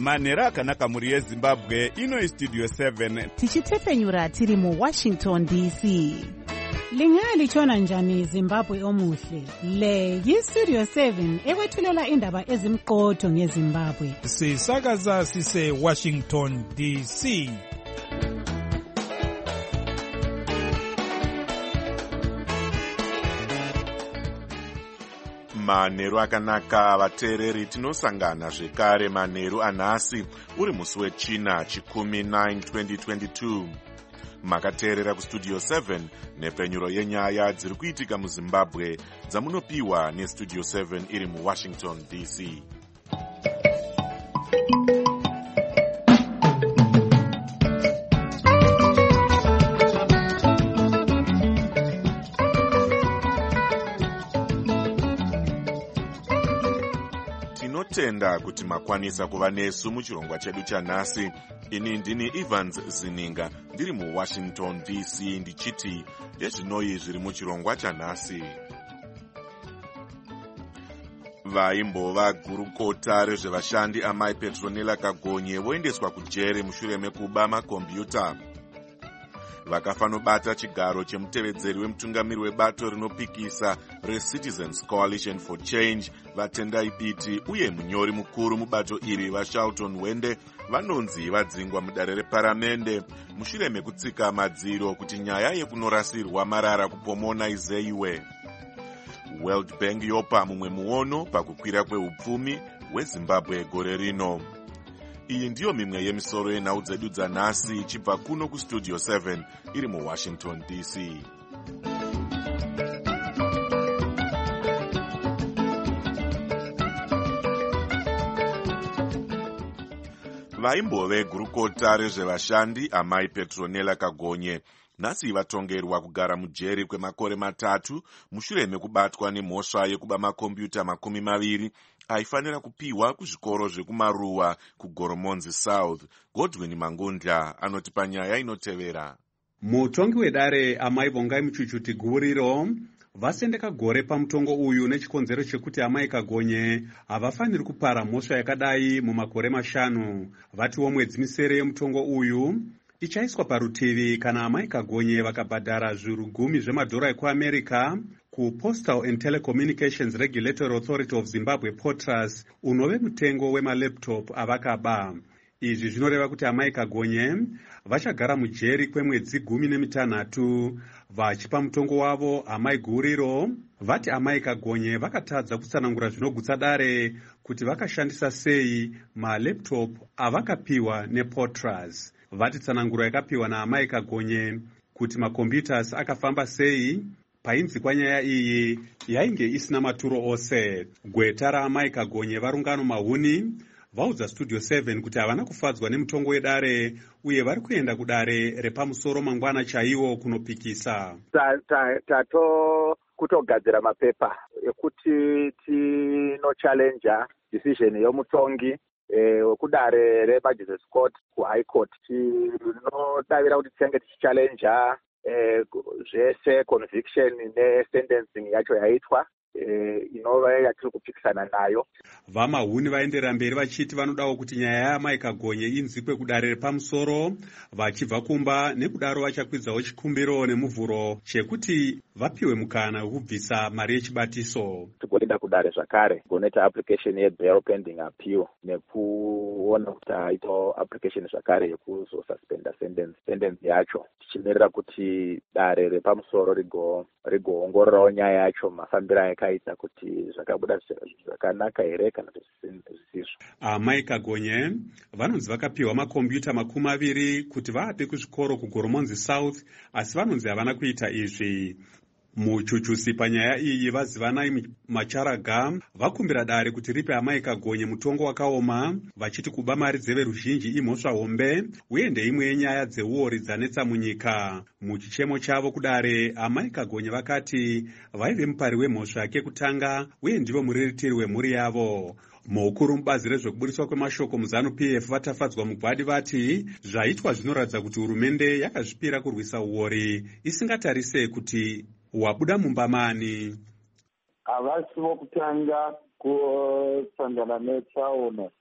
manheru akanaka mhuri yezimbabwe. Ino istudio 7 tichitefenyura tiri muWashington DC. Lingalitshona njani Zimbabwe omuhle? Le yistudio 7 ekwethulela indaba ezimqotho ngeZimbabwe. Sisakaza sise Washington DC. Manheru akanaka vateereri, tinosangana zvekare manheru anhasi uri musi wechina chikumi 9 2022. Makateerera kustudio 7 nepfenyuro yenyaya dziri kuitika muZimbabwe dzamunopiwa nestudio 7 iri muWashington DC. Tinotenda kuti makwanisa kuva nesu muchirongwa chedu chanhasi. Ini ndini Evans Zininga ndiri muWashington DC ndichiti ndezvinoi zviri muchirongwa chanhasi. Vaimbova gurukota rezvevashandi amai Petronella Kagonye voendeswa kujere mushure mekuba makombiyuta. Vakafanobata chigaro chemutevedzeri wemutungamiri webato rinopikisa reCitizens Coalition for Change Vatendai Biti uye munyori mukuru mubato iri vaShelton Wende vanonzi vadzingwa mudare reparamende mushure mekutsika madziro kuti nyaya yekunorasirwa marara kupomona izeiwe. World Bank yopa mumwe muono pakukwira kweupfumi hweZimbabwe gore rino. Iyi ndiyo mimwe yemisoro yenhau dzedu dzanhasi ichibva kuno kustudio 7 iri muWashington DC. Vaimbove gurukota rezvevashandi amai Petronella Kagonye nhasi vatongerwa kugara mujeri kwemakore 3 mushure mekubatwa nemhosva yekuba makombiyuta 20 aifanira kupiwa kuzvikoro zvekumaruwa kuGoromonzi South. Godwin Mangundla anoti panyaya inotevera. Mutongi wedare amai Vongai Muchuchuti Guriro vasendeka gore pamutongo uyu nechikonzero chekuti amai Kagonye havafaniri kupara mhosva yakadai mumakore 5. Vatiwo mwedzi misere yemutongo uyu ichaiswa parutivi kana amai Kagonye vakabhadhara zviuru 10 zvemadhora ekuAmerica kuPostal and Telecommunications Regulatory Authority of Zimbabwe POTRAS unove mutengo wemalaptop avakaba. Izvi zvinoreva kuti amai Kagonye vachagara mujeri kwemwedzi 16 vachipa mutongo wavo amai Guriro. Vati amai Kagonye vakatadza kutsanangura zvinogutsa dare kuti vakashandisa sei malaptop avakapiwa nePOTRAS. Vati tsananguro yakapiwa naamai Kagonye kuti makombiyutas akafamba sei painzikwa nyaya iyi yainge isina maturo ose. Gweta raamai Kagonye varungano mahuni vaudza studio 7 kuti havana kufadzwa nemutongo wedare uye vari kuenda kudare repamusoro mangwana chaiwo kunopikisa. Kutogadzira mapepa ekuti tinochallenja decision yomutongi wekudare reMagistrates Court kuHigh Court. Tinodavira kuti tinge tichichallenja zvese conviction nesentencing yacho yaitwa inova yatiri kupikisana nayo. Vamahuni vaenderera mberi vachiti vanodawo kuti nyaya yaamai Kagonye inzikwe kudare repamusoro vachibva kumba, nekudaro vachakwidzawo chikumbiro nemuvhuro chekuti vapiwe mukana wekubvisa mari yechibatiso. Tigoenda kudare zvakare kunoita application yebail pending appeal nekuona kuti aitawo application zvakare yekuzosuspenda sentence yacho, tichimirira kuti dare repamusoro rigoongororawo nyaya yacho mafambiro ayakaita kuti zvakabuda zvakanaka here kana zvisizvo. Amai Kagonye vanonzi vakapiwa makombiyuta 20 kuti vape kuzvikoro kuGoromonzi South, asi vanonzi havana kuita izvi. Muchuchusi panyaya iyi vazivanai Macharaga vakumbira dare kuti ripe amai Kagonye mutongo wakaoma, vachiti kuba mari dzeveruzhinji imhosva hombe uye ndeimwe yenyaya dzeuori dzanetsa munyika. Muchichemo chavo kudare amai Kagonye vakati vaive mupari wemhosva yake kutanga uye ndivo muriritiri wemhuri yavo. Mukuru mubazi rezvekuburiswa kwemashoko muZANU-PF vatafadzwa mugwadi vati zvaitwa zvinoratidza kuti hurumende yakazvipira kurwisa uori isingatarise kuti wabuda mumbamani. Havasi vokutanga kusangana netsaona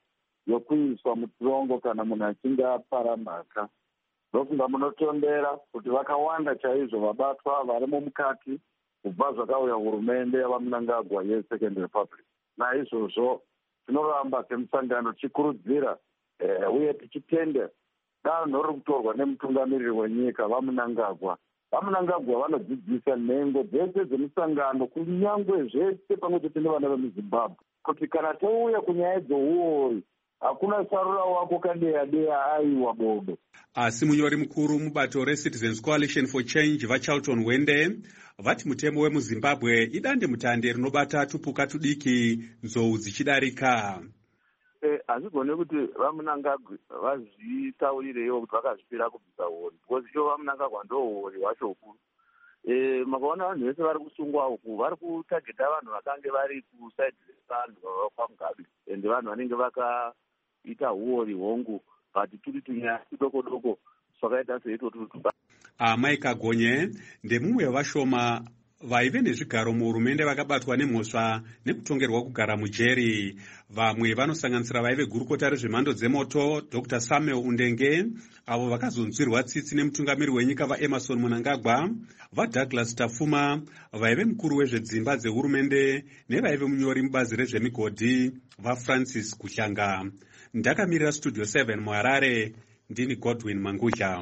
yokuiswa mutorongo kana munhu achinge apara mhaka. Ndofunga munotondera kuti vakawanda chaizvo vabatwa varimo mukati kubva zvakauya hurumende yavaMnangagwa yeSecond Republic. Naizvozvo tinoramba semusangano tichikurudzira uye tichitenda danho riri kutorwa nemutungamiriri wenyika vaMnangagwa. VaMnangagwa vanodzidzisa nhengo dzese dzemusangano kunyangwe zvese pamwe chete nevana vemuZimbabwe kuti kana touya kunyaya dzouori hakuna sarura wako kadeya aiwa bodo. Asi munyori mukuru mubato reCitizens Coalition for Change vaCharlton Wende vati mutemo wemuZimbabwe idande mutande rinobata tupuka tudiki nzou dzichidarika. Hazvigone kuti vaMnangagwa vazvitaurirewo kuti vakazvipira kubvisa uori, because ivo vaMnangagwa ndouori hwacho ukuru. Makaona vanhu vese vari kusungwa uku vari kutageta vanhu vakange vari kusaidi revanhu vavapaMugabe, ende vanhu vanenge vakaita uori hongu, but turi tunyaya tudoko twakaita seitotu. Amai Kagonye ndemumwe wevashoma vaive nezvigaro muhurumende vakabatwa nemhosva nekutongerwa kugara mujeri. Vamwe vanosanganisira vaive gurukota rezvemhando dzemoto Dr. Samuel Undenge, avo vakazonzwirwa tsitsi nemutungamiri wenyika vaEmmerson Mnangagwa, vaDouglas Tafuma, vaive mukuru wezvedzimba dzehurumende nevaive munyori mubazi rezvemigodhi vaFrancis Kushanga. Ndakamirira Studio 7 muHarare, ndini Godwin Mangudya.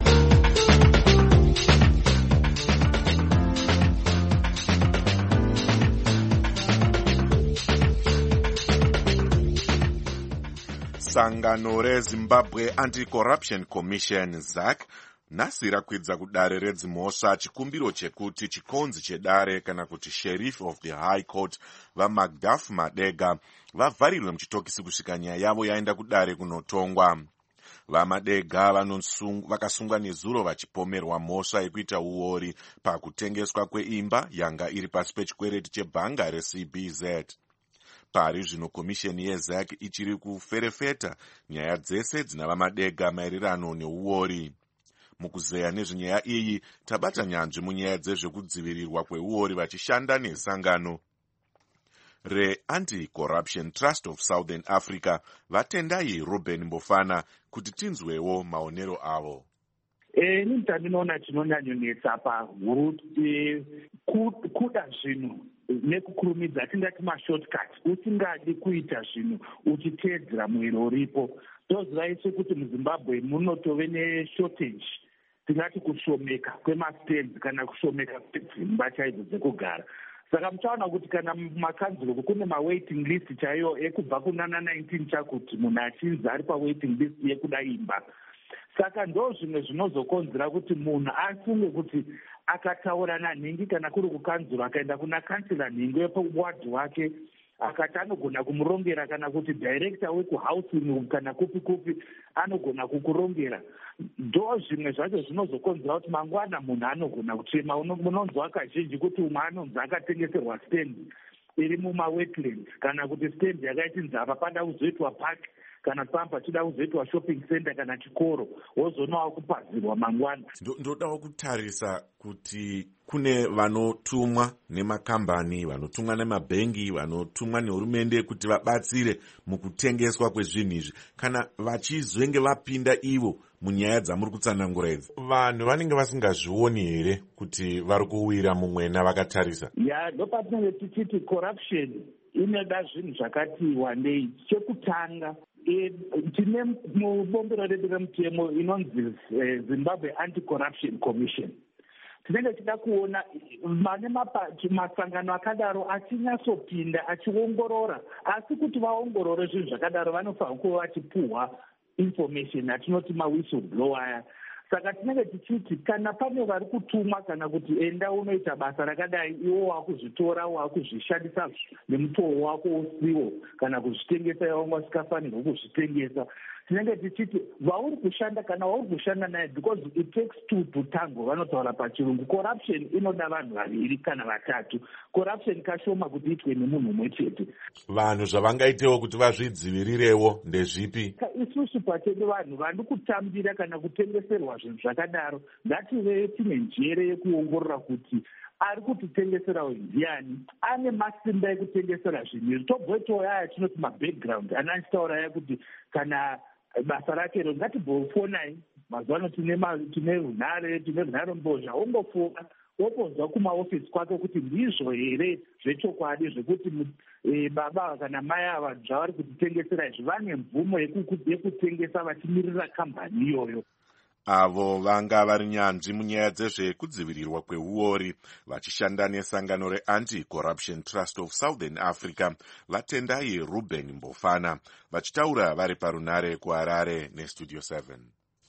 Sangano reZimbabwe Anti-Corruption Commission ZAC nhasi rakwidza kudare redzimhosva chikumbiro chekuti chikonzi chedare kana kuti Sheriff of the High Court vaMacduff Madega vavharirwe muchitokisi kusvika nyaya yavo yaenda kudare kunotongwa. VaMadega vakasungwa nezuro vachipomerwa mhosva yekuita uori pakutengeswa kweimba yanga iri pasi pechikwereti chebhanga reCBZ. Pari zvino komisheni yeZAC ichiri kuferefeta nyaya dzese dzina vaMadega maererano neuori. Mukuzeya nezvenyaya iyi tabata nyanzvi munyaya dzezvekudzivirirwa kweuori vachishanda nesangano reAnti-Corruption Trust of Southern Africa vatendai Ruben Mbofana kuti tinzwewo maonero avo. Ini ndinoona chinonyanyonetsa pahuru kuda zvinhu nekukurumidza tingati mashortcut usingadi kuita zvinhu uchiteedzera mwero uripo. Tozivaiswe kuti muZimbabwe munotove neshortage, tingati kushomeka kwemastands kana kushomeka kwedzimba chaidzo dzekugara. Saka muchaona kuti kana mumakanzuro kune mawaiting list chaiyo ekubva kunana 19 chakuti munhu achinzi ari pawaiting list yekuda imba. Saka ndo zvimwe zvinozokonzera kuti munhu afunge kuti akataura nanhingi kana kuri kukanzuro akaenda kuna kansila nhingi yepawadhi wake akati anogona kumurongera kana kuti director wekuhousing kana kupi anogona kukurongera. Ndo zvimwe zvacho zvinozokonzera kuti mangwana munhu anogona kuchema. Munonzwa kazhinji kuti umwe anonzi akatengeserwa stand iri mumawetlands kana kuti stand yakaiti nzava pada kuzoitwa park kana pamba chida kuzoitwa shopping center kana chikoro wozonawo kupazirwa mangwana. Ndodawo kutarisa kuti kune vanotumwa nemakambani, vanotumwa nemabhengi, vanotumwa nehurumende kuti vabatsire mukutengeswa kwezvinhu izvi. Kana vachizvenge vapinda ivo munyaya dzamuri kutsanangura idzi, vanhu vanenge vasingazvioni here kuti vari kuwira mumwena vakatarisa? Ndopatinenge tichiti corruption inoda zvinhu zvakati wandei. Chekutanga tine mubombero redu remutemo inonzi Zimbabwe Anti-Corruption Commission. Tinenge tichida kuona mane masangano akadaro achinyatsopinda achiongorora, asi kuti vaongorore zvinhu zvakadaro vanofanira kuva vachipuhwa information atinoti mawhistleblower. Saka tinenge tichiti kana pane vari kutumwa kana kuti enda unoita basa rakadai iwo wakuzvitora wakuzvishandisa nemutoo wako usiwo kana kuzvitengesa iwo wasikafanirwa kuzvitengesa, tinenge tichiti vauri kushanda kana wauri kushanda naye, because it takes two to tango vanotaura pachirungu. Corruption inoda vanhu vaviri kana vatatu. Corruption kashoma kuti itwe nemunhu umwe chete. Vanhu zvavangaitewo kuti vazvidzivirirewo ndezvipi? Isusu pachedu vanhu vandi kutambira kana kutengeserwa zvinhu zvakadaro ngative tine njere yekuongorora kuti ari kutitengesera ndiani, ane masimba ekutengesera zvinhu izvi. Tobvetowo yaya tinoti mabackground ana achitaura ya kuti kana basa rake ro ngatibhofonai mazuva ano tine runhare mbozha, wongofona wopozwa kumaofisi kwake kuti ndizvo here zvechokwadi zvekuti baba kana mai ava zvavari kutitengesera izvi vane mvumo yekutengesa vachimirira kambani iyoyo. Avo vanga vari nyanzvi munyaya dzezvekudzivirirwa kweuori vachishanda nesangano reAnti-Corruption Trust of Southern Africa vatendai Ruben Mbofana vachitaura vari parunare kuHarare neStudio 7.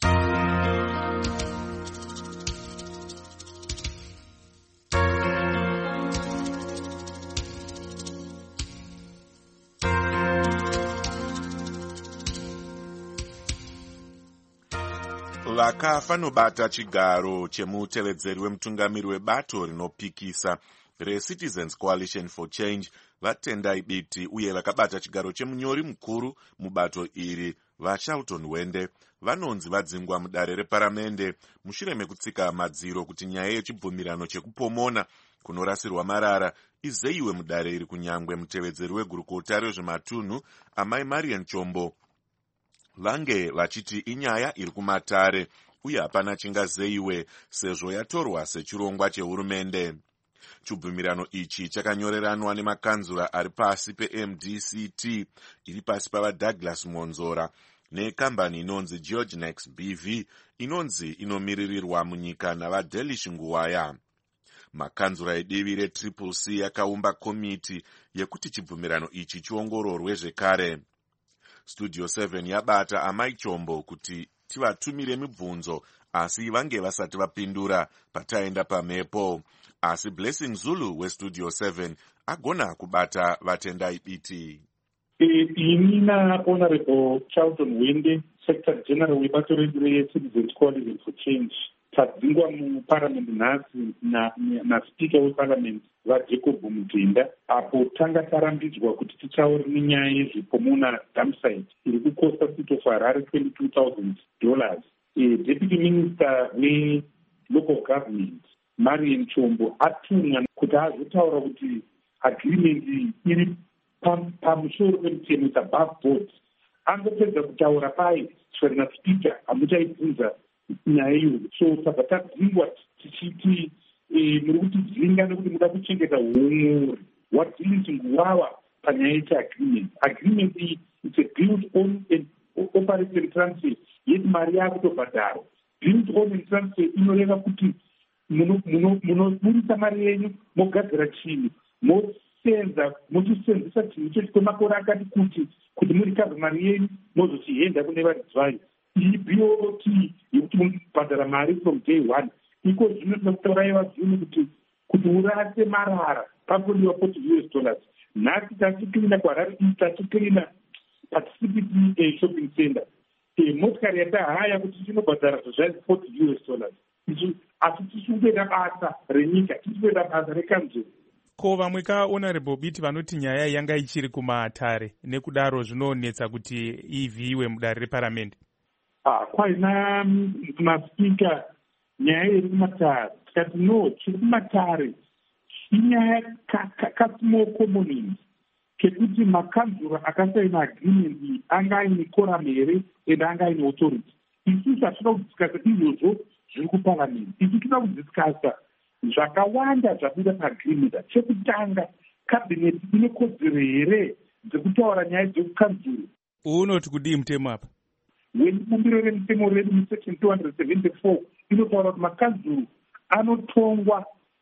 Vakafa nobata chigaro chemutevedzeri wemutungamiri webato rinopikisa reCitizens Coalition for Change vatendai biti uye vakabata chigaro chemunyori mukuru mubato iri vaShelton Wende vanonzi vadzingwa mudare reparamende mushure mekutsika madziro kuti nyaya yechibvumirano chekupomona kunorasirwa marara izeyiwe mudare iri kunyangwe mutevedzeri wegurukota rezvematunhu amai Marian Chombo vange vachiti inyaya iri kumatare uye hapana chingazeyiwe sezvo yatorwa sechirongwa chehurumende. Chibvumirano ichi chakanyoreranwa nemakanzura ari pasi peMDCT iri pasi pavaDouglas Monzora nekambani inonzi Georgenex BV inonzi inomiririrwa munyika navaDelish Nguwaya. Makanzura edivi reCCC yakaumba komiti yekuti chibvumirano ichi chiongororwe zvekare. Studio 7 yabata amai Chombo kuti tivatumire mibvunzo asi vange vasati vapindura pataenda pamhepo, asi Blessing Zulu weStudio 7 agona kubata vatendai biti. Ini naHonorable Shelton Wende, Secretary General webato reCitizens Coalition for Change, tadzingwa muparliament nhasi naSpeaker weParliament vaJacob Mudenda, apo tanga tarambidzwa kuti tichauri nenyaya yezvipomona dumpsite iri kukosta city of Harare $22,000. Deputy Minister weLocal Government Marian Chombo atumwa kuti azotaura kuti agreement iri pamusoro pemutemo it's above board. Angopedza kutaura pai swerena speaker amuchaibvunza nyaya iyoyo. So saka tadzingwa tichiti muri kutidzinga nekuti muda kuchengeta umuri. What deals Nguwawa panyaya yechiagreement. Agreement iyi it's a build on and operation transfer yeti mari yakutobhadharwa. Build on and transfer inoreva kuti munoburisa mari yenyu mogadzira chinhu mochisenzesa chinhu ichochi kwemakore akati kuti murikabva mari yenyu mozochihenda kune varidzi vayo. Iyi BOT yekuti munobhadhara mari from day one. Iko zvino tinotauraiva zvino kuti urase marara pangodiwa $40. Nhasi tachikirina kuHarare tachikirina paCBD shopping center. Motikari yatahaya kuti tinobhadhara zvazvazi $40. Asi tichikuenda basa renyika, tichikuenda basa rekanzuru. Ko vamwe kaHonorable biti vanoti nyaya yanga ichiri kumatare nekudaro zvinonetsa kuti ivhiiwe mudare reparamende. Kwaina maSpeaker nyaya iri kumatare tikati no chiri kumatare inyaya kasmall commonings kekuti makanzura akasaina agreement iyi anga aine quorum here ende anga aine authority. Isusu hatinoda kudiskasa izvozvo zviri kuparliament. Isu toda kudiskasa zvakawanda zvabuda paagreement. Chekutanga, cabinet ine kodzero here dzekutaura nyaya dzekukanzuro. Unoti kudii mutemo apa? Bumbiro remutemo redu musection 274 inotaura kuti makanzuro anotongwa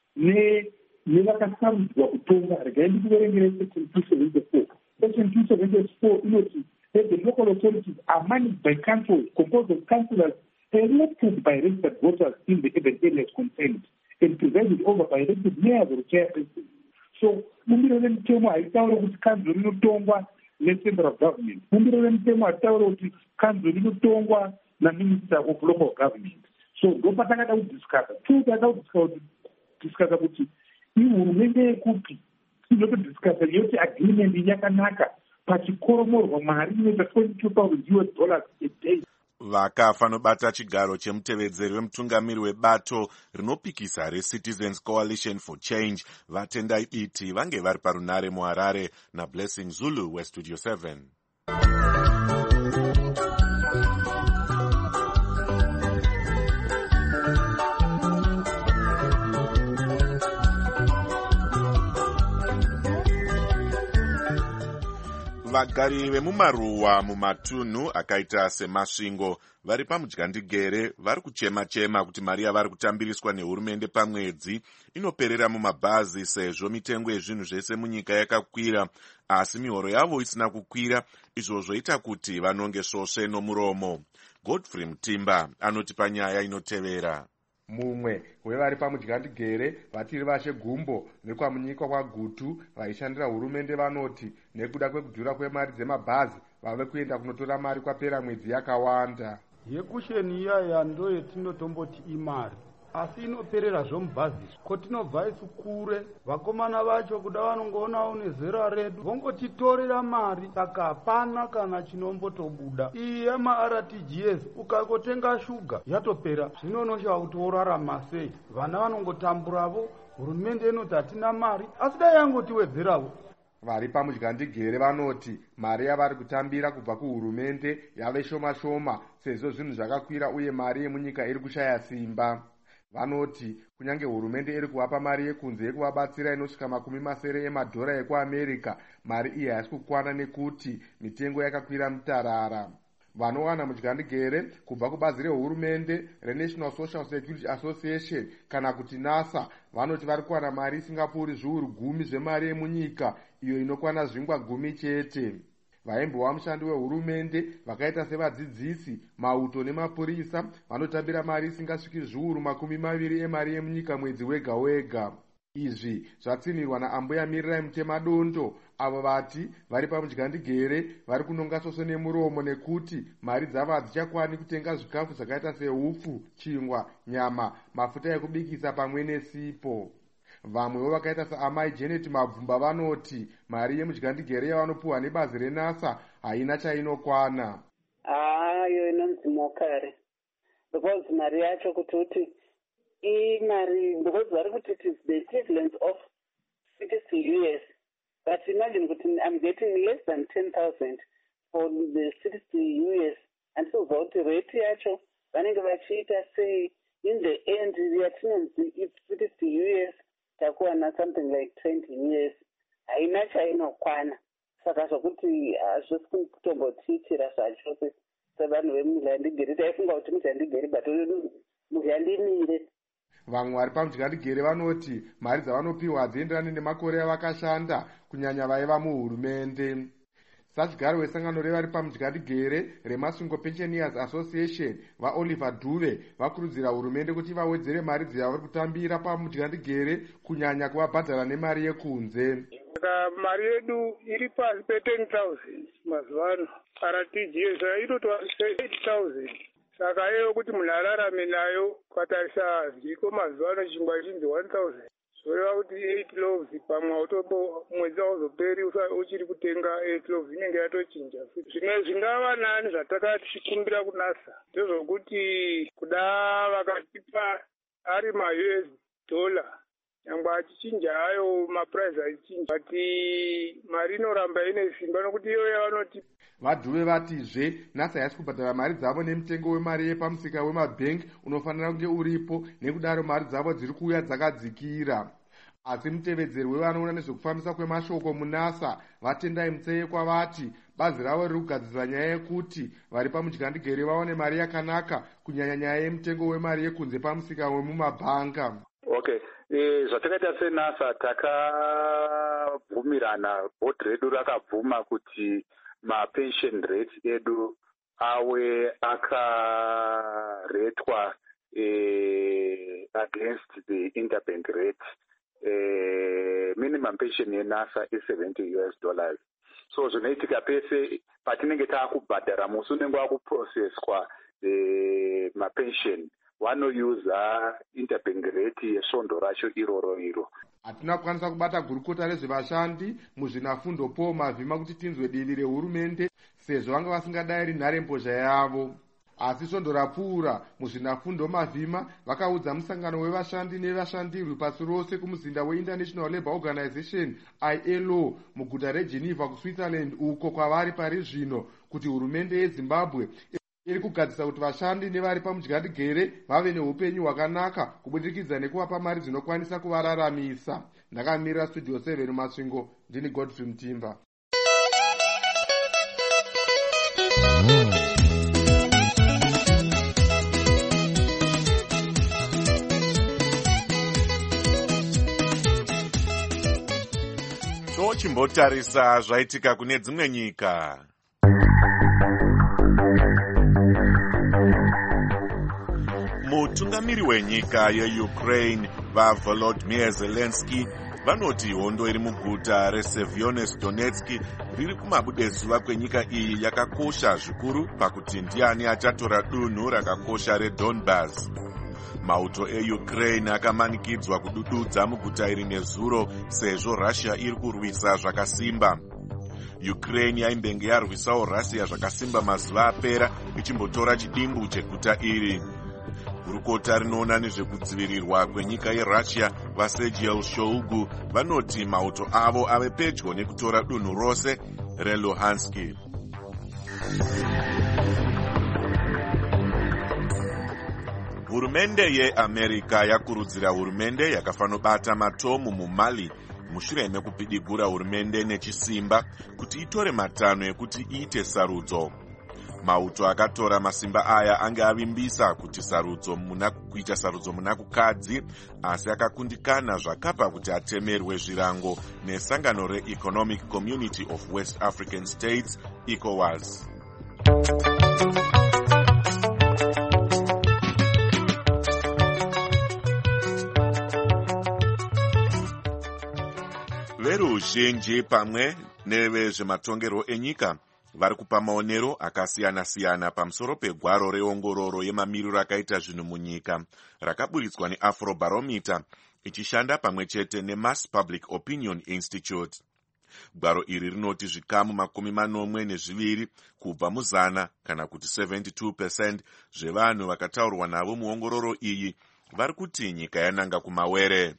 nevakasarudzwa kutonga. Regai ndikuverengere section 274. Section 274 inoti the local authorities are managed by councils composed of councillors elected by registered voters in the urban areas concerned and presided over by elected mayors or chairpersons. So, bumbiro remutemo haitaura kuti kanzuro inotongwa necentral government. Bumbiro remutemo haitaura kuti kanzuro inotongwa naminister of local government. So, ndopatakada kudiskasa. Takada kudiskasa kuti ihurumende yekupi inotodiskasa yoti agreement yakanaka pachikoromorwa mari inoita $22,000 a day. Vakafa nobata chigaro chemutevedzeri wemutungamiri webato rinopikisa reCitizens Coalition for Change vatendai biti vange vari parunare muHarare naBlessing Zulu weStudio 7. Vagari vemumaruwa mumatunhu akaita semasvingo vari pamudyandigere vari kuchema-chema kuti mari yavari kutambiriswa nehurumende pamwedzi inoperera mumabhazi sezvo mitengo yezvinhu zvese munyika yakakwira, asi mihoro yavo isina kukwira, izvo zvoita kuti vanonge svosve nomuromo. Godfrey Mutimba anoti panyaya inotevera. Mumwe wevari pamudyandigere vatiri vashe gumbo nekwamunyika kwaGutu vaishandira hurumende vanoti nekuda kwekudhura kwemari dzemabhazi vave kuenda kunotora mari kwapera mwedzi yakawanda. Yekusheni iyaya ndo yetinotomboti imari, asi inoperera zvomubhazi. Kotinobva isu kure, vakomana vacho kuda vanongoona une zera redu vongotitorera mari, saka hapana kana chinombotobuda. Iyi yemaRTGS ukakotenga shuga yatopera, zvinonosha kuti worarama sei. Vana vanongotamburavo, hurumende inoti hatina mari, asi dai yangotiwedzeravo. Vari pamudyandigere vanoti mari yavari kutambira kubva kuhurumende yave shoma-shoma sezvo zvinhu zvakakwira uye mari yemunyika iri kushaya simba. Vanoti kunyange hurumende iri kuvapa mari yekunze yekuvabatsira inosvika $70 emadhora ekuAmerika, mari iyi haisi kukwana nekuti mitengo yakakwira mutarara. Vanowana mudyandigere kubva kubazi rehurumende reNational Social Security Association kana kuti NASA vanoti vari kuwana mari isingapfuuri zviuru 10 zvemari yemunyika, iyo inokwana zvingwa 10 chete. Vaimbova mushandi wehurumende vakaita sevadzidzisi, mauto nemapurisa vanotambira mari isingasviki zviuru 20 emari yemunyika mwedzi wega-wega. Izvi zvatsinirwa naambuya Mirirai Mutemadondo, avo vati vari pamudyandigere vari kunonga svosve nemuromo nekuti mari dzavo hadzichakwani kutenga zvikafu zvakaita sehupfu, chingwa, nyama, mafuta ekubikisa pamwe nesipo. Vamwewo vakaita saamai Janet Mabvumba vanoti mari yemudyandigere yavanopuhwa nebazi reNASA haina chainokwana. Iyo inonzi mokare, because mari yacho kuti imari, because vari kuti it is the equivalent of $60 US, but imagine kuti I'm getting less than 10,000 for the $60 US, and so kuti rate yacho vanenge vachiita sei in the end yatinonzi it's $60 US takuwana something like 20 years, haina chainokwana. Saka zvokuti hazvisi kutombotiitira zvachose sevanhu vemudyandigere. Taifunga kuti mudyandigere but mudyandimire. Vamwe vari pamudyandigere vanoti mari dzavanopiwa hadzienderani nemakore avakashanda, kunyanya vaiva muhurumende. Sachigaro wesangano revari pamudyandigere reMasvingo Pensioners Association vaOliver Duve vakurudzira hurumende kuti vawedzere mari dzavari kutambira pamudyandigere kunyanya kuvabhadhara nemari yekunze. Mari yedu iri pasi pe10,000 mazuva ano. RTGS inotova 8,000. Saka iyo kuti munhu ararame nayo kwatarisa zviko mazuva ano chingwa chinzi 1,000. Zvoreva kuti 8 loaves pamwe autopo mwedzi auzoperi uchiri kutenga 8 loaves inenge yatochinja. Zvimwe zvingava nani zvatakati tichikumbira kunasa ndezvokuti kuda vakatipa ari ma-US dollar nyangwe achichinja hayo mapuraizi achichinja, but mari inoramba ine simba nokuti iyo yavanoti. Vadhuve vatizve NASA haisi kubhadhara mari dzavo nemutengo wemari yepamusika wemabhengi unofanira kunge uripo, nekudaro mari dzavo dziri kuuya dzakadzikira. Asi mutevedzeri wevanoona nezvekufambisa kwemashoko muNASA vatendai Mutseyekwa vati bazi ravo riri kugadzirira nyaya yekuti vari pamudyandigere vaone mari yakanaka, kunyanya nyaya yemutengo wemari yekunze pamusika wemumabhanga. Okay. Zvatakaita seNASA takabvumirana, bhodhi redu rakabvuma kuti mapension rates edu awe akaretwa against the interbank rate. Minimum pension yeNASA is $70 US. So zvinoitika pese patinenge taakubhadhara musi unenge wakuprocesswa mapension vanoyuza interbank rate yesvondo racho iroro. Hatina kukwanisa kubata gurukota rezvevashandi muzvinafundo Paul Mavhima kuti tinzwe divi rehurumende sezvo vanga vasingadayiri nharembozha yavo. asi svondo rapfuura muzvinafundo mavhima vakaudza musangano wevashandi nevashandirwi pasi rose kumuzinda weInternational Labour Organization ILO muguta reGeneva kuSwitzerland uko kwavari pari zvino kuti hurumende yeZimbabwe iri kugadzisa kuti vashandi nevari pamudyarigere vave neupenyu hwakanaka kubudikidza nekuvapa mari dzinokwanisa kuvararamisa. Ndakamirira Studio 7 Masvingo, ndini Godfrey Mutimba. Tochimbotarisa zvaitika kune dzimwe nyika. Mutungamiri wenyika yeUkraine vaVolodymyr Zelensky vanoti hondo iri muguta reSevyerodonetsk riri kumabudezuva kwenyika iyi yakakosha zvikuru pakuti ndiani achatora dunhu rakakosha reDonbas. Mauto eUkraine akamanikidzwa kudududza muguta iri nezuro sezvo Russia iri kurwisa zvakasimba. Ukraine yaimbenge yarwisawo Russia zvakasimba mazuva apera ichimbotora chidimbu cheguta iri. Gurukota rinoona nezvekudzivirirwa kwenyika yeRussia vaSergei Shoigu vanoti mauto avo ave pedyo nekutora dunhu rose reLuhansk. Hurumende yeAmerica yakurudzira hurumende yakafanobata matomu muMali mushure mekupidigura hurumende nechisimba kuti itore matanho ekuti iite sarudzo. Mauto akatora masimba aya ange avimbisa kuti kuita sarudzo muna kukadzi, asi akakundikana zvakapa kuti atemerwe zvirango nesangano reEconomic Community of West African States, ECOWAS. Veruzhinji pamwe nevezvematongero enyika vari kupa maonero akasiyana-siyana pamusoro pegwaro reongororo yemamiriro akaita zvinhu munyika rakaburitswa neAfrobarometer ichishanda pamwe chete neMass Public Opinion Institute. Gwaro iri rinoti zvikamu 42 kubva muzana kana kuti 72% zvevanhu vakataurwa navo muongororo iyi vari kuti nyika yananga kumawere.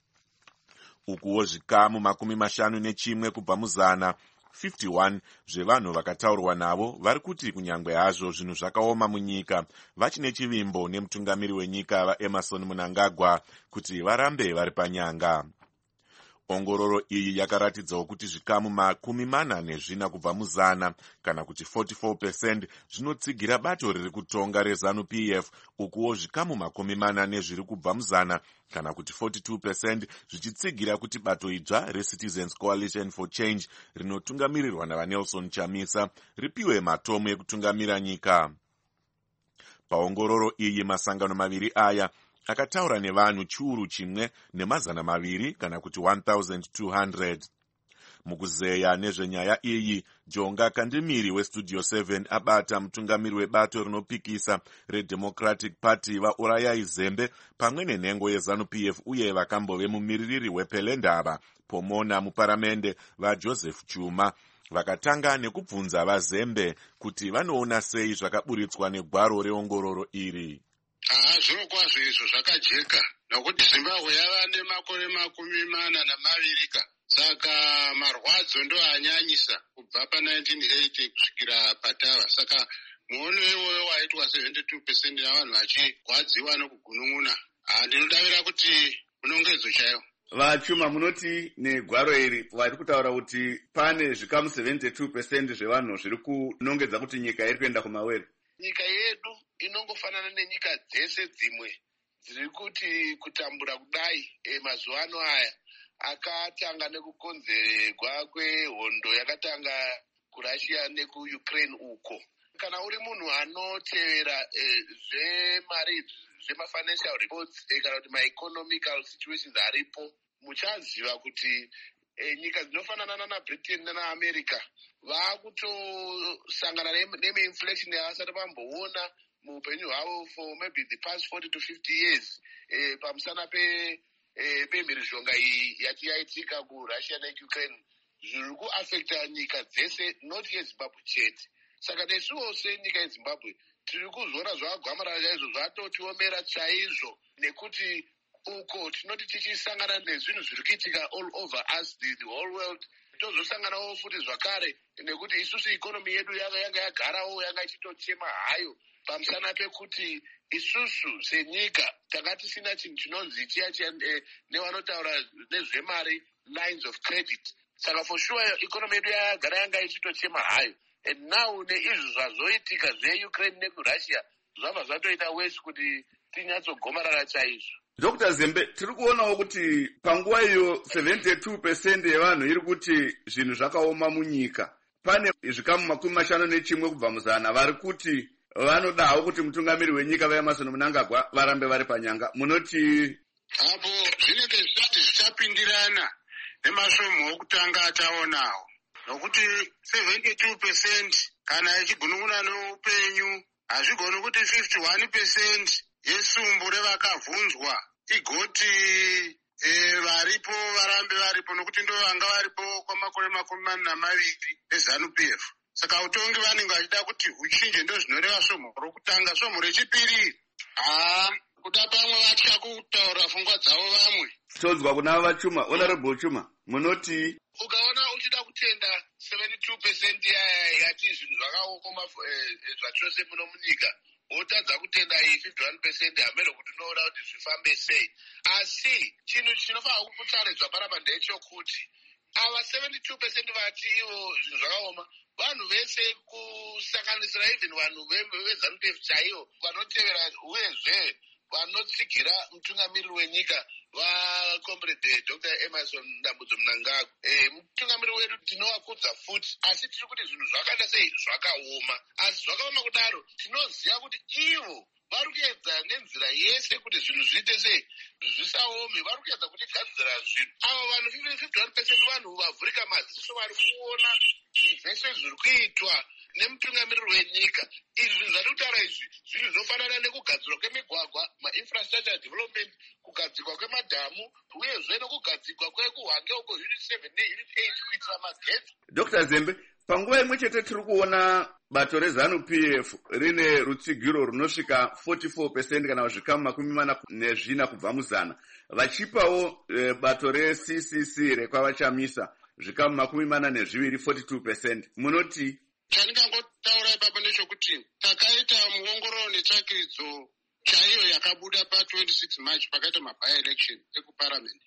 Ukuwo zvikamu 51 kubva muzana 51 zvevanhu vakataurwa navo vari kuti kunyangwe hazvo zvinhu zvakaoma munyika vachine chivimbo nemutungamiri wenyika vaEmerson Mnangagwa kuti varambe vari panyanga. Ongororo iyi yakaratidzawo kuti zvikamu 44 kubva muzana kana kuti 44% zvinotsigira bato riri kutonga reZANU-PF, ukuwo zvikamu 40 zviri kubva muzana kana kuti 42% zvichitsigira kuti bato idzva reCitizens Coalition for Change rinotungamirirwa navaNelson Chamisa ripiwe matomu ekutungamira nyika. Paongororo iyi masangano maviri aya akataura nevanhu chiuru chimwe nemazana maviri kana kuti 1200. Mukuzeya nezvenyaya iyi, Jonga Kandimiri weStudio 7 abata mutungamiri webato rinopikisa reDemocratic Party vaUrayai Zembe pamwe nenhengo yeZANU-PF uye vakambove mumiririri wePelendava Pomona muparamende vaJoseph Chuma vakatanga nekubvunza vaZembe kuti vanoona sei zvakaburitswa negwaro reongororo iri. Zviro kwazvo izvo zvakajeka nokuti Zimbabwe yava nemakore 42 saka marwadzo ndo anyanyisa kubva pa1980 kusvikira patava. Saka muono iwoyo waitwa 72% yavanhu vachigwadziwa nokugunun'una. Ndinodavira kuti munongedzo chayo. Vachuma, munoti negwaro iri vari kutaura kuti pane zvikamu 72% zvevanhu zviri kunongedza kuti nyika iri kuenda kumawere. Nyika yedu inongofanana nenyika dzese dzimwe dziri kuti kutambura kudai mazuva ano aya akatanga nekukonzerwa kwehondo yakatanga kuRussia nekuUkraine uko. Kana uri munhu anotevera zvemari zvemafinancial reports kana kuti maeconomical situations aripo, muchaziva kuti nyika dzinofanana naBritain naAmerica vaakutosangana neme-inflation yavasati vamboona muupenyu hwavo for maybe the past 40 to 50 years pamusana pemhirizhonga iyi yaitika kuRussia nekuUkraine zviri kuaffecta nyika dzese, not yeZimbabwe chete. Saka nesuwo senyika yeZimbabwe tiri kuzoona zvakagwamarara chaizvo zvatotiomera chaizvo, nekuti uko tinoti tichisangana nezvinhu zviri kuitika all over us, the whole world, tozosanganawo futi zvakare nekuti isusu ikonomi yedu yanga yagarawo yanga ichitochema hayo pamusana pekuti isusu senyika tanga tisina chinhu chinonzi chiya nevanotaura nezvemari, lines of credit. Saka for sure ikonomi yedu yagara yanga ichitochema hayo, and now neizvo zvazoitika zveukraine nekurussia zvabva zvatoita wese kuti tinyatsogomarara chaizvo. Dr. Zembe, tiri kuonawo kuti panguva iyo 72% yevanhu iri kuti zvinhu zvakaoma munyika. Pane zvikamu 51 kubva muzana vari kuti vanodawo kuti mutungamiri wenyika vaEmmerson Mnangagwa varambe vari panyanga. Munoti hapo zvinenge zvisati zvichapindirana nemasvomo okutanga ataonawo, nokuti 72% kana ichigunun'una neupenyu hazvigoni kuti 51% yesumbu revakavhunzwa igoti varipo varambe varipo, nokuti ndo vanga varipo kwamakore 42 eZANU-PF. Saka utongi vanenge vachida kuti uchinje ndo zvinoreva svomo rokutanga. Svomo rechipiri kuda pamwe vatya kutaura pfungwa dzavo vamwe. Todzwa kuna vachuma, Honorable Chuma, munoti ukaona uchida kutenda 72% yati zvinhu zvakaoma zvachose muno munyika, wotadza kutenda 51% hameno kuti unoona kuti zvifambe sei. Asi chinhu chinofanira kutaridzwa parapa ndechokuti ava 72% vati ivo zvinhu zvakaoma, vanhu vese kusanganisira even vanhu veZANU-PF chaivo vanotevera uyezve vanotsigira mutungamiriri wenyika vaComrade Dr. Emmerson Ndambudzo Mnangagwa. Mutungamiriri wedu tinovakudza futi, asi tiri kuti zvinhu zvakaita sei zvakaoma. Asi zvakaoma kudaro tinoziva kuti ivo vari kuedza nenzira yese kuti zvinhu zviite sei zvisaome, vari kuedza kuti gadzira zvinhu. Ava vanhu 51% vanhu vavhurika maziso vari kuona zvese zviri kuitwa nemutungamiriri wenyika. Izvi zvinhu zvati kutaura izvi zvinhu zvinofanana nekugadzirwa kwemigwagwa, ma-infrastructure development, kugadzirwa kwemadhamu, uyezve nekugadzirwa kwekuhwange uko unit 7 neunit 8 kuitira magetsi. Dr. Zembe, panguva imwe chete tiri kuona bato reZANU-PF rine rutsigiro runosvika 44% kana zvikamu 44 kubva muzana, vachipawo bato reCCC rekwavachamisa zvikamu 42 42%. Munoti chandingangotaura ipapo ndechokuti takaita muongororo netsvakidzo chaiyo yakabuda pa26 March pakaita maby-election ekuparliament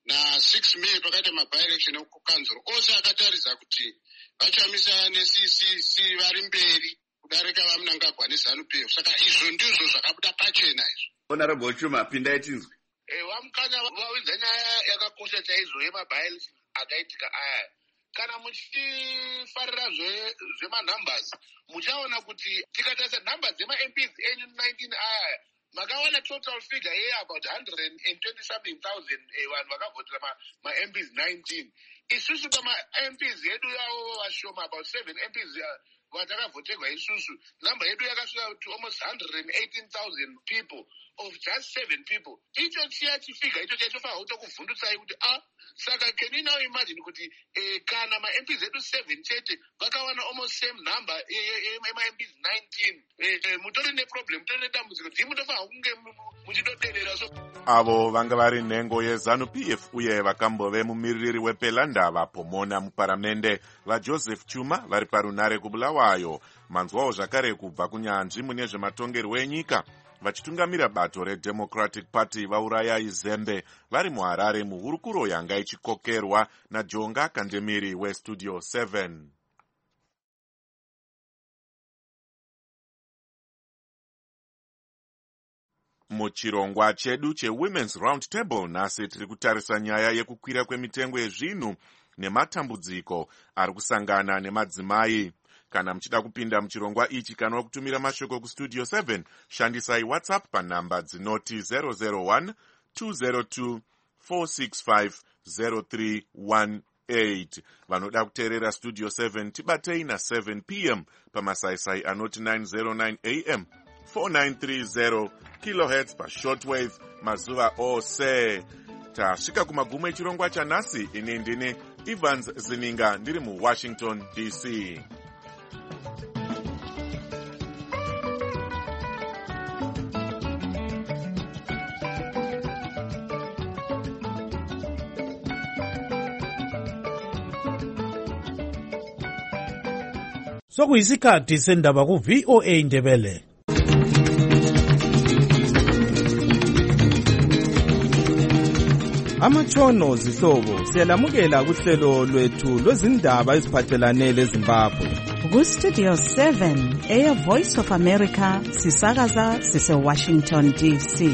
na6 May pakaita maby-election ekukanzuro, ose akataridza kuti vachamisa neCCC vari mberi kudarika vaMnangagwa neZANU-PF. Saka izvo ndizvo zvakabuda pachena izvo. Honorable Chuma, pindai tinzwe. Vamukanya vawidza nyaya yakakosha chaizvo yemaby-election akaitika aya. Kana muchifarira zvemanhumbers muchaona kuti tikatarisa numbers dzema-MPs enyu 19 aya makawana total figure about 120 something thousand vanhu vakavhotera ma-MPs 19. Isusu pama-MPs yedu yavo vashoma about 7 MPs vatakavhoterwa isusu, number yedu yakasvika to almost 118,000 people of just 7 people. Icho chiya chifigure icho chaitofanira kutokuvhundutsai kuti saka can you now imagine kuti kana ma-MPs edu 7 chete vakawana almost same number ema-MPs 19, mutori neproblem, mutori nedambudziko dzii mutofanira kunge muchitoderera. avo vanga vari nhengo yeZANU-PF uye vakambove mumiririri wePelanda vaPomona muparamende vaJoseph Chuma vari parunare kuBulawayo. Manzwawo zvakare kubva kunyanzvi mune zvematongerwo enyika vachitungamira bato reDemocratic Party vaurayai Zembe vari muHarare muhurukuro yanga ichikokerwa naJonga Kandemiri weStudio 7. Muchirongwa chedu cheWomen's Round Table nhasi tiri kutarisa nyaya yekukwira kwemitengo yezvinhu nematambudziko ari kusangana nemadzimai. Kana muchida kupinda muchirongwa ichi kana kutumira mashoko kuStudio 7, shandisai WhatsApp panhamba dzinoti 001 202 465 0318. Vanoda kuteerera Studio 7 tibatei na7 p.m. pamasaisai anoti 909 am 4930 kHz pashortwave mazuva ose. Tasvika kumagumo echirongwa chanhasi. Ini ndini Evans Zininga ndiri muWashington DC. Sokuyisikhathi sendaba ku VOA Indebele. Amatshono zihlobo siyalamukela kuhlelo lwethu lwezindaba eziphathelane leZimbabwe. Ku Studio 7 Air Voice of America sisakaza sise Washington DC.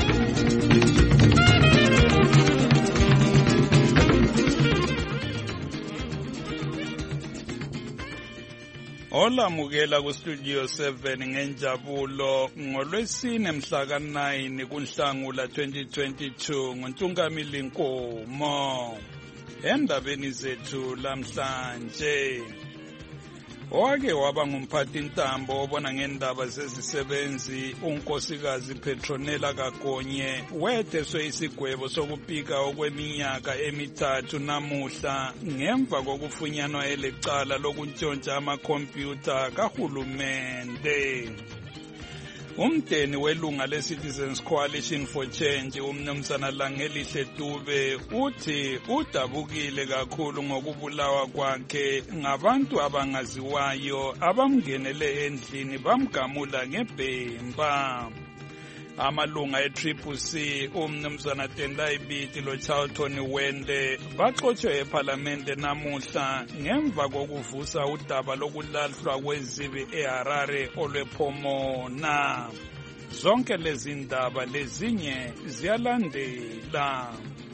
Olamukela ku Studio 7 ngenjabulo ngolwesine mhla ka9 kuNhlangula 2022 ngoNtungamili Nkomo. Endabeni zethu lamhlanje owake waba ngumphathi ntambo obona ngendaba zezisebenzi unkosikazi Petronella Kagonye wetheswe isigwebo sokupika okweminyaka emithathu namuhla ngemva kokufunyanwa elecala lokuntshontsha amakhompyutha kahulumende. Umdeni welunga le-Citizens Coalition for Change umnumzana Langelihle Dube uthi udabukile kakhulu ngokubulawa kwakhe ngabantu abangaziwayo abamngenele endlini bamgamula ngebhemba. Amalunga e-CCC umnumzana Tendai Biti loCharlton Wende baxotshwe eParliamente namuhla ngemva kokuvusa udaba lokulahlwa kwezibi eHarare olwePhomona. Zonke lezi ndaba lezinye ziyalandela.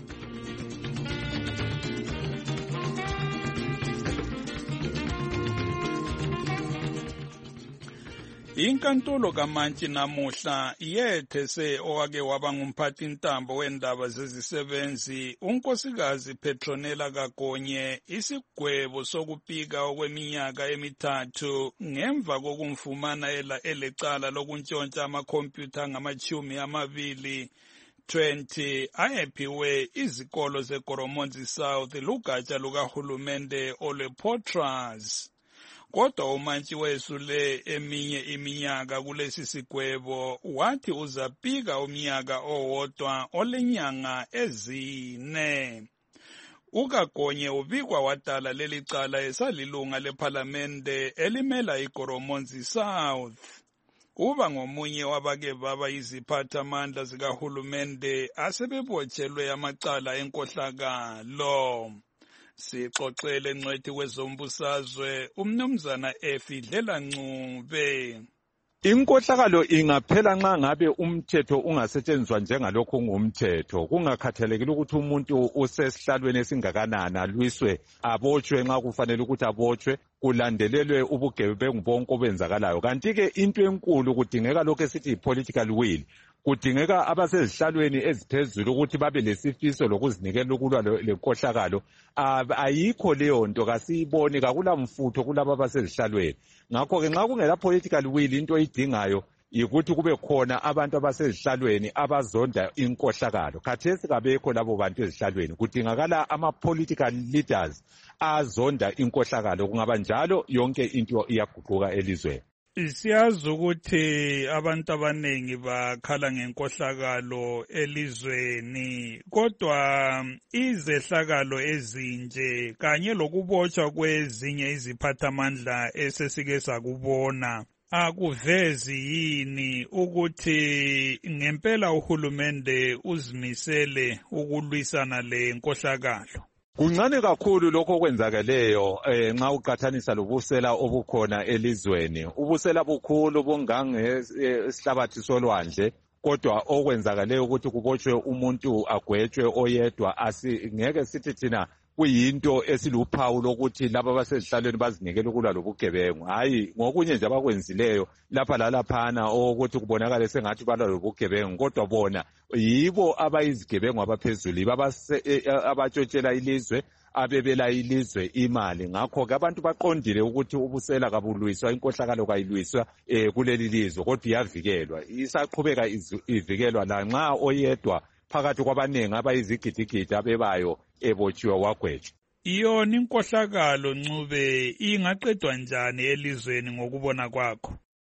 Inkantolo kaMantshi namuhla yethese owake waba ngumphathi ntambo wendaba zezisebenzi unkosikazi Petronella Kagonye isigwebo sokupika okweminyaka emithathu ngemva kokumfumana elecala lokuntshontsha amakhompyutha ngama-20 ayephiwe izikolo zeGoromonzi South lugatsha lukahulumende olwePortras. Kodwa uMantshi wesule eminye iminyaka kulesi sigwebo wathi uzapika umnyaka owodwa olenyanga ezine. uKagonye ubikwa wadala leli cala esalilunga leParliamente elimela iGoromonzi South. Uba ngomunye wabake baba iziphathamandla zikahulumende asebebotshelwe amacala enkohlakalo. Sixoxele ngcwethi kwezombusazwe umnumzana Efidlela Ncube. Inkohlakalo ingaphela nxa ngabe umthetho ungasetshenziswa njengalokho ngumthetho, kungakhathalekile ukuthi umuntu usesihlalweni esingakanani alwiswe abotshwe nxa kufanele ukuthi abotshwe, kulandelelwe ubugebengu bonke obenzakalayo. Kanti ke into enkulu kudingeka lokho esithi political will. Kudingeka abasezihlalweni eziphezulu ukuthi babe lesifiso lokuzinikela ukulwa lenkohlakalo. Ayikho leyo nto, kasiyiboni, kakula mfutho kulabo abasezihlalweni. Ngakho ke nxa kungela political will into idingayo yikuthi kube khona abantu abasezihlalweni abazonda inkohlakalo. Khathesi kabekho labo bantu ezihlalweni, kudingakala ama-political leaders azonda inkohlakalo. Kungaba njalo yonke into iyaguquka elizweni. Siyazi ukuthi abantu abanengi bakhala ngenkohlakalo elizweni, kodwa izehlakalo ezinje kanye lokubotshwa kwezinye iziphathamandla esesike sakubona akuvezi yini ukuthi ngempela uhulumende uzimisele ukulwisana le nkohlakalo? Kuncane kakhulu lokho okwenzakeleyo nxa uqathanisa lobusela obukhona elizweni. Ubusela bukhulu bungangesihlabathi solwandle, kodwa okwenzakeleyo ukuthi kubotshwe umuntu agwetshwe oyedwa asingeke sithi thina kuyinto esiluphawu lokuthi laba abasezihlalweni bazinikela ukulwa lobugebengu. Hayi, ngokunye nje abakwenzileyo lapha lalaphana ukuthi kubonakale sengathi balwa lobugebengu, kodwa bona yibo abayizigebengu abaphezulu, yibo abatshotshela ilizwe, abebela ilizwe imali. Ngakho ke abantu baqondile ukuthi ubusela kabulwiswa, inkohlakalo kayilwiswa kuleli lizwe, kodwa iyavikelwa, isaqhubeka ivikelwa lanxa oyedwa phakathi kwabanengi abayizigidigidi abebayo ebotshiwe wagwetshwa. Iyona inkohlakalo Ncube ingaqedwa njani elizweni ngokubona kwakho?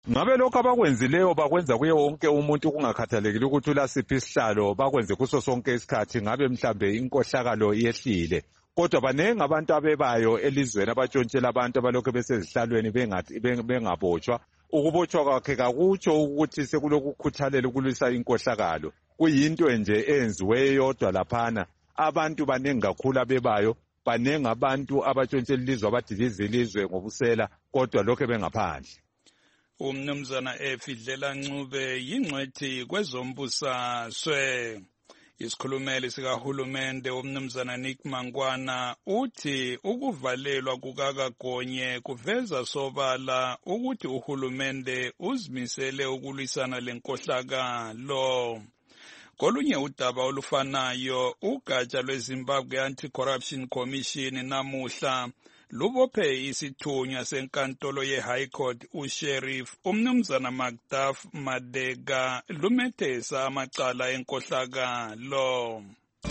Ngabe lokho abakwenzileyo bakwenza kuye wonke umuntu kungakhathalekile ukuthi ulasiphi isihlalo, bakwenze kuso sonke isikhathi, ngabe mhlambe inkohlakalo yehlile. Kodwa banenge abantu abebayo elizweni abatshontshela abantu abalokho besezihlalweni bengabotshwa. Ukubotshwa kwakhe kakutsho ukuthi sekulokukhuthalela ukulwisa inkohlakalo. Kuyinto nje enziweyo yodwa laphana. Abantu banenge kakhulu abebayo, banenge abantu abatshontshela ilizwe abadiliza ilizwe ngobusela, kodwa lokho bengaphandle. Umnumzana Efidlela Ncube yingcwethi kwezombusazwe. Isikhulumeli sikahulumende umnumzana Nick Mangwana uthi ukuvalelwa kukakagonye kuveza sobala ukuthi uhulumende uzimisele ukulwisana lenkohlakalo. Kolunye udaba olufanayo, ugatsha lweZimbabwe Anti-Corruption Commission namuhla lubophe isithunywa senkantolo ye-High Court uSheriff umnumzana Magdaf Madega lumethesa amacala enkohlakalo.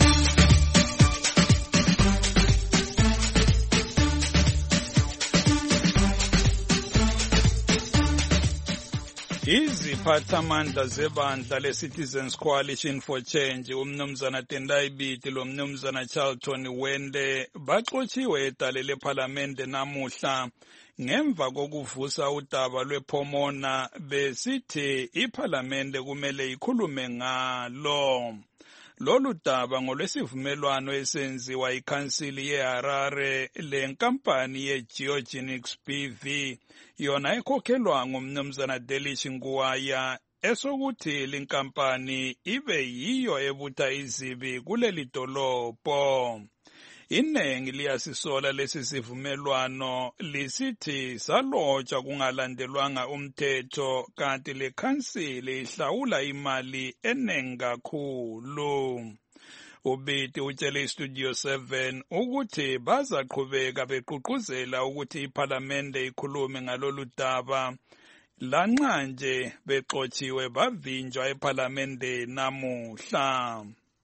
Iziphathamandla zebandla le-Citizens Coalition for Change umnumzana Tendai Biti lomnumzana Charlton Wende baxotshiwe edale lephalamende namuhla ngemva kokuvusa udaba lwePomona besithi iphalamende kumele ikhulume ngalo. Lolu daba ngolwesivumelwano esenziwa ikhansili yeHarare lenkampani yeGeogenics BV yona ekhokhelwa ngumnumzana Delish Nguwaya esokuthi linkampani ibe yiyo ebutha izibi kuleli dolobho. Inengi liyasisola lesi sivumelwano lisithi salotshwa kungalandelwanga umthetho kanti le khansili ihlawula imali enengi kakhulu. Ubiti utshele iStudio 7 ukuthi bazaqhubeka beqhuquzela ukuthi iphalamende ikhulume ngalolu daba lanxa nje bexotshiwe bavinjwa ephalamende namuhla.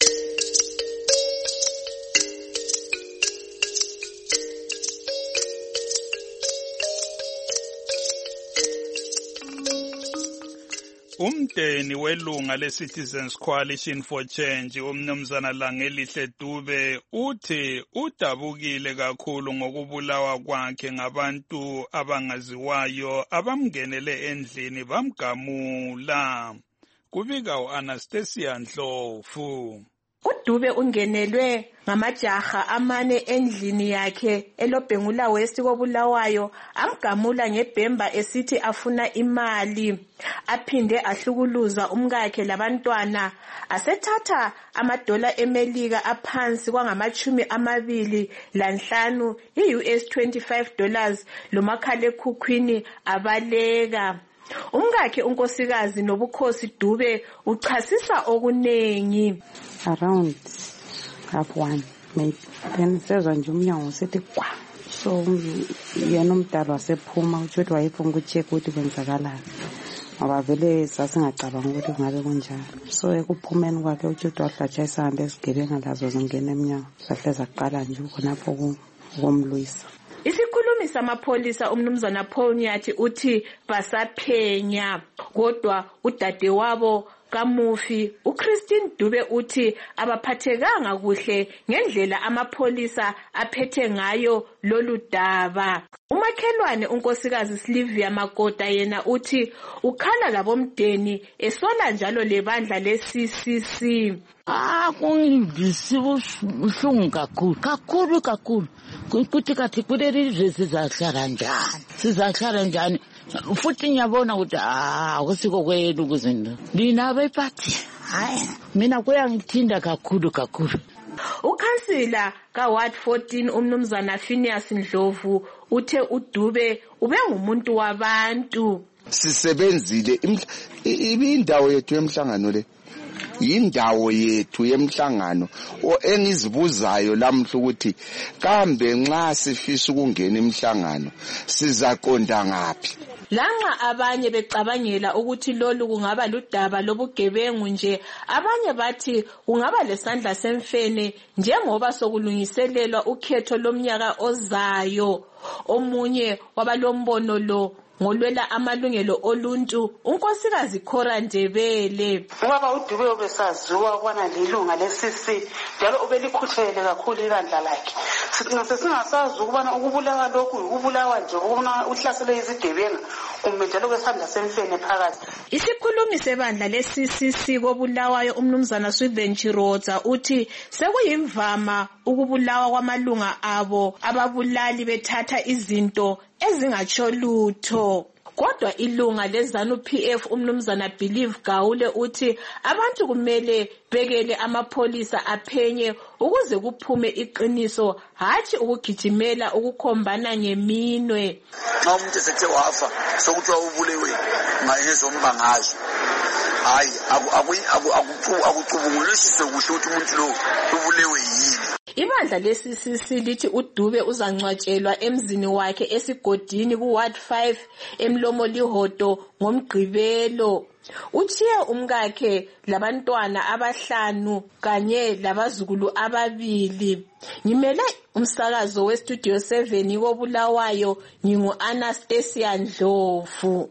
Umdeni welunga le-Citizens Coalition for Change umnumzana Langelihle Dube uthi udabukile kakhulu ngokubulawa kwakhe ngabantu abangaziwayo abamngenele endlini bamgamula. Kubika u-Anastasia Ndlovu. UDube ungenelwe ngamajaha amane endlini yakhe eLobhengula West koBulawayo amgamula ngebhemba esithi afuna imali. Aphinde ahlukuluza umkakhe labantwana asethatha amadola eMelika aphansi kwangama-25 $25 lomakhalekhukhwini abaleka. Umkakhe unkosikazi Nobukhosi Dube uchasisa okunengi. Around 1:30 maybe. Then sezwa nje umnyango usethi kwa. So yena umdala wasephuma ukuthi wayefuna ukucheck ukuthi kwenzakalani. Ngoba vele sasingacabanga ukuthi kungabe kunjalo. So ekuphumeni kwakhe uJudu wahlatsha isihamba esigebenga lazo zingena emnyango. Sahleza kuqala nje khonapho ukumlwisa. Isikhulumi samapholisa umnumzana Paul Nyathi uthi basaphenya kodwa udade wabo kamufi uChristine Dube uthi abaphathekanga kuhle ngendlela amapholisa aphethe ngayo lolu daba. Umakhelwane unkosikazi Silvia Makota yena uthi ukhala labomdeni esola njalo lebandla leCCC. Kungivisi ubuhlungu kakhulu kuthi kathi kuleli sizahlala njani futhi ngiyabona ukuthi akusiko kwenu kuzinto nina bepathi mina kuyangithinda kakhulu. Ukhansila kaWard 14 umnumzana Phineas Ndlovu uthe uDube ube ngumuntu wabantu. Sisebenzile indawo yethu yemhlangano le indawo yethu yemhlangano engizibuzayo lamhla ukuthi kambe nxa sifisa ukungena emhlangano sizaqonda ngapi. Lanxa abanye becabangela ukuthi lolu kungaba ludaba lobugebengu nje, abanye bathi kungaba lesandla semfene njengoba sokulungiselelwa ukhetho lomnyaka ozayo. Omunye wabalombono lo ngolwela amalungelo oluntu unkosikazi Cora Ndebele. Ubaba uDube ubesaziwa kwana lilunga le-CC njalo ubelikhuthele kakhulu ibandla lakhe. Sithina sesingasazi ukubana ukubulawa lokhu ukubulawa nje ukubona uhlasele izigebenga kumbe njalo kwesandla semfene phakathi. Isikhulumi sebandla le-CCC kobulawayo umnumzana Swithen Chirodza uthi sekuyimvama ukubulawa kwamalunga abo ababulali bethatha izinto ezingatsho lutho. Kodwa ilunga leZANU-PF umnumzana Believe Gawule uthi abantu kumele bekele amapholisa aphenye ukuze kuphume iqiniso hathi ukugijimela ukukhombana ngeminwe. Xa umuntu esethe wafa sokuthiwa ubulewe ngezombangazo hayi akucubungulishiswe kuhle ukuthi umuntu lo ubulewe yini. Ibandla le-CCC lithi uDube uzangcwatshelwa emzini wakhe esigodini ku-Ward 5 eMlomo Lihodo ngoMgqibelo. Uthiye umkakhe labantwana 5 kanye labazukulu 2. Ngimele umsakazo weStudio 7 kobulawayo ngingu-Anastasia Ndlovu.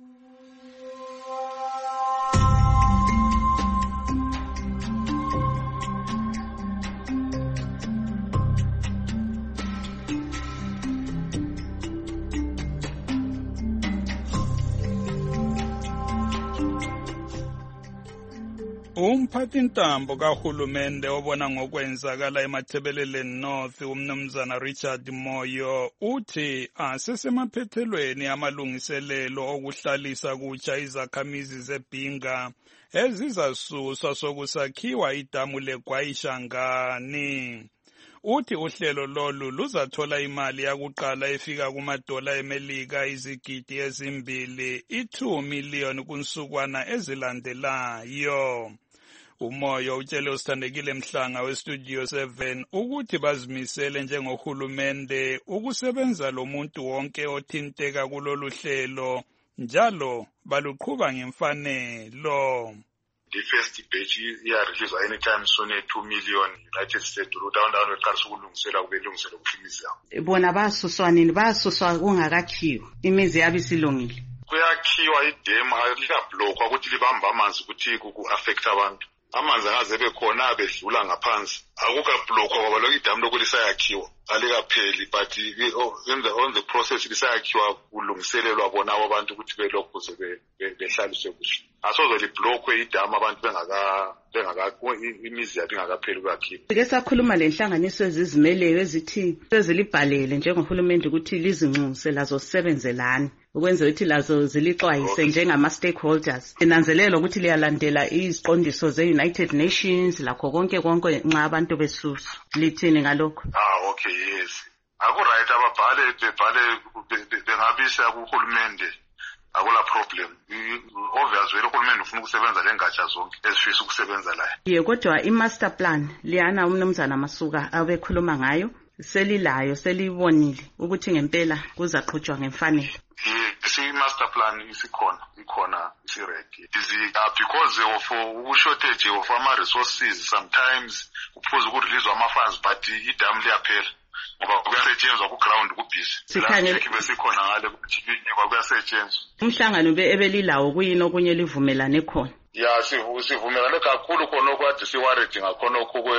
Umphathintambo kahulumende obona ngokwenzakala eMathebeleleni North umnumzana Richard Moyo uthi asesemaphethelweni amalungiselelo okuhlalisa kutsha izakhamizi zeBhinga ezizasuswa sokusakhiwa idamu leGwayishangani. Uthi uhlelo lolu luzathola imali yakuqala efika kumadola eMelika izigidi ezimbili 2 million kunsukwana ezilandelayo. Umoyo utshele usithandekile Mhlanga weStudio 7 ukuthi bazimisele njengohulumende ukusebenza lomuntu wonke othinteka kulolu hlelo njalo baluqhuba ngemfanelo. The first batch iyarelease anytime soon 2 million United States down weqalisa ukulungisela kubelungisela ukuphimiza. Bona basuswa nini basuswa kungakakhiwa imizi yabo isilungile. Kuyakhiwa idam alikablokwa ukuthi libamba amanzi ukuthi ku-affect abantu. Amanzi angaze bekhona bedlula ngaphansi akukablokwa ngoba lokho idamu lokulisayakhiwa alikapheli but on the process lisayakhiwa kulungiselelwa bona abantu ukuthi belokhuze behlaliswe kuhle. Asoze liblokwe idamu abantu imizi yabo ingakapheli ukuyakhiwa. Ke sakhuluma lenhlanganiso ezizimeleyo ezithi sezilibhalele njengohulumende ukuthi lizinxuse lazo sisebenzelana ukwenza ukuthi lazo zilixwayise njengama-stakeholders. Inanzelelo ukuthi liyalandela iziqondiso ze-United Nations lakho konke nxa abantu besuswa. Lithini ngalokho? Okay, yes. Akuright ababhale bengabisa kuhulumende. Akula problem. Obvious vele uhulumende ufuna ukusebenza lengatsha zonke ezifisa ukusebenza la. Ye kodwa i-master plan liyana umnumzana Masuka abekhuluma ngayo selilayo selibonile ukuthi ngempela kuzaqhutshwa ngemfanelo. I-master plan ikhona isi-ready. Because of shortage of ama-resources sometimes kuphuza ukurelease ama-funds but idam liyaphela. Ngoba kuyasetshenzwa ku-ground kubhizi. Sikhangele besikhona ngale ukuthi kuyasetshenzwa. Umhlangano ebelilawo kuyini okunye livumelane khona? Ya sivumelane kakhulu khona okwade siwaredi ngakhona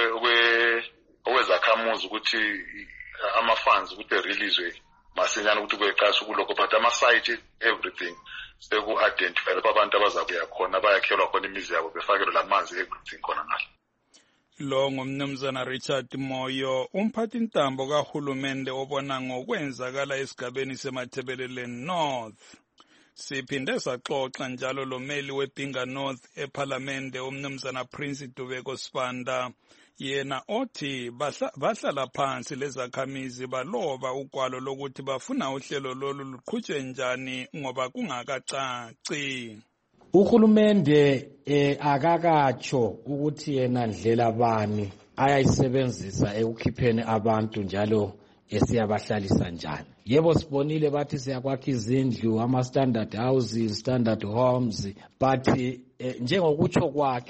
okwezakhamuzi ukuthi ama-funds ukuthi release masinyane ukuthi kweqasha kulokho but ama-site everything seku-identify abantu abazakuya khona bayakhelwa khona imizi yabo befakelwe lamanzi everything khona ngalo. Lo ngumnumzana Richard Moyo umphathintambo kahulumende obona ngokwenzakala esigabeni seMathebeleleni North. Siphinde saxoxa njalo lomeli weBhinga North eParliamente umnumzana Prince Dubeko Sibanda yena othi bahlala phansi lezakhamizi baloba ugwalo lokuthi bafuna uhlelo lolu luqhutshwe njani ngoba kungakacaci. Uhulumende akakatsho ukuthi yena ndlela bani ayayisebenzisa ekukhipheni abantu njalo esiyabahlalisa njani. Yebo sibonile bathi siyakwakha izindlu ama-standard houses, standard homes but njengokutsho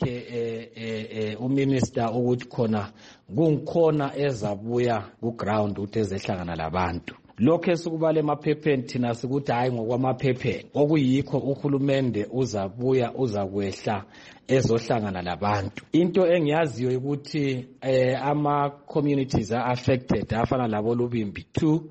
kwakhe uminister ukuthi khona kungikhona ezabuya ku-ground ukuthi ezehlangana labantu. lokho esukubala emaphepheni thina sikuthi hayi ngokwamaphepheni, okuyikho uhulumende uzabuya uzakwehla ezohlangana labantu. Into engiyaziyo ukuthi ama-communities are-affected afana labo Lubimbi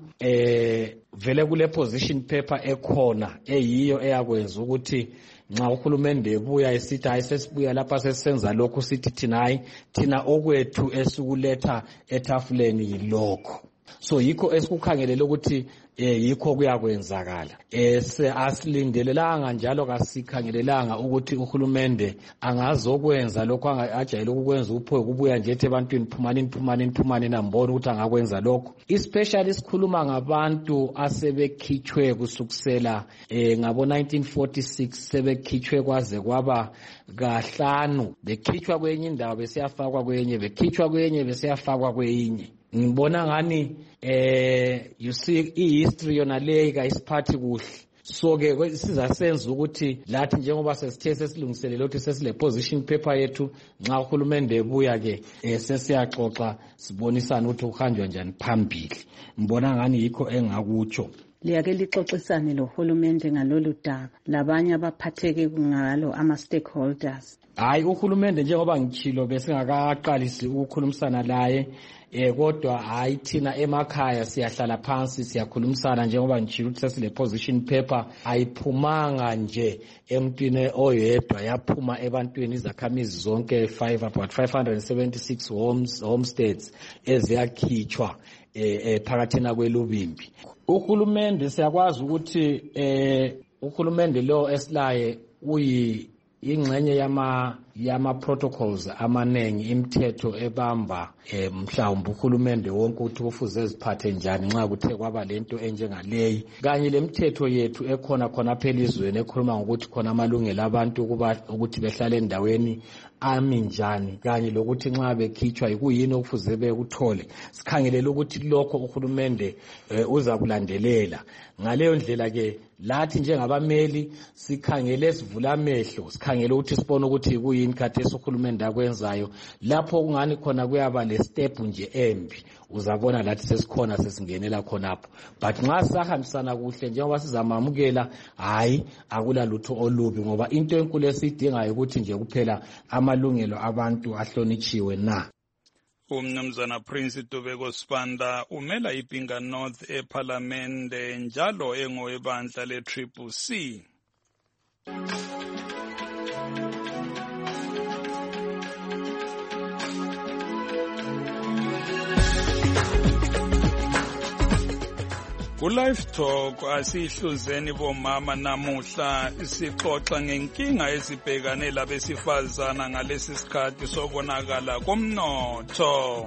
2 vele kule position paper ekhona eyiyo eyakwenza ukuthi nxa uhulumende ebuya esithi hayi sesibuya lapha sesisenza lokhu sithi thina okwethu esikuletha etafuleni yilokho. So yikho esikukhangelele ukuthi yikho kuyakwenzakala. Asilindelelanga njalo kasikhangelelanga ukuthi uhulumende angazokwenza lokho ajayele ukukwenza uphoye kubuya nje ethi ebantwini phumani nambona ukuthi angakwenza lokho. Especially sikhuluma ngabantu asebekhitshwe kusukusela ngabo 1946 sebekhitshwe kwaze kwaba kahlanu, bekhitshwa kwenye indawo besiyafakwa kwenye, bekhitshwa kwenye besiyafakwa kwenye. Ngibona ngani you see i-history yona leyi kayisiphathi kuhle. So ke sizasenza ukuthi lathi njengoba sesithe sesilungiselele ukuthi sesile position paper yethu nxa uhulumende ebuya ke sesiyaxoxa sibonisana ukuthi uhanjwa njani phambili. Ngibona ngani yikho engakutsho. Liyake lixoxisane lohulumende ngalolu daba labanye abaphatheke ngalo ama-stakeholders. Hayi uhulumende njengoba ngichilo besingakaqalisi ukukhulumisana laye kodwa hayi thina emakhaya siyahlala phansi siyakhulumisana njengoba ngitshilo ukuthi sesile position paper ayiphumanga nje emntwini oyedwa, yaphuma ebantwini izakhamizi zonke about 576 homesteads eziyakhitshwa phakathina kweLubimbi. Uhulumende siyakwazi ukuthi uhulumende lo esilaye ingxenye yama protocols amanengi, imithetho ebamba mhlawumbe uhulumende wonke ukuthi kufuze eziphathe njani nxa kuthe kwaba lento enjengaleyi, kanye lemithetho yethu ekhona khona phelizweni ekhuluma ngokuthi khona amalungelo abantu ukuthi behlale endaweni ami njani, kanye lokuthi nxa bekhitshwa ikuyini okufuze bekuthole. Sikhangelele ukuthi lokho uhulumende uza kulandelela. Ngaleyo ndlela ke lathi njengabameli sikhangele sivula amehlo, sikhangele ukuthi sibone ukuthi kuyini khathesi uhulumende akwenzayo. Lapho kungani khona kuyaba le step nje embi, uzabona lathi sesikhona sesingenela khonapho. But nxa sahambisana kuhle njengoba sizamamukela, hayi akula lutho olubi, ngoba into enkulu esidingayo ukuthi nje kuphela amalungelo abantu ahlonitshiwe na. Umnumzana Prince Tobeko Sibanda umela iPinga North eParliamente njalo engowebandla le-CCC. Ku-Live Talk asihluzeni bomama namuhla sixoxa ngenkinga ezibhekane labesifazana ngalesi sikhathi sokonakala komnotho.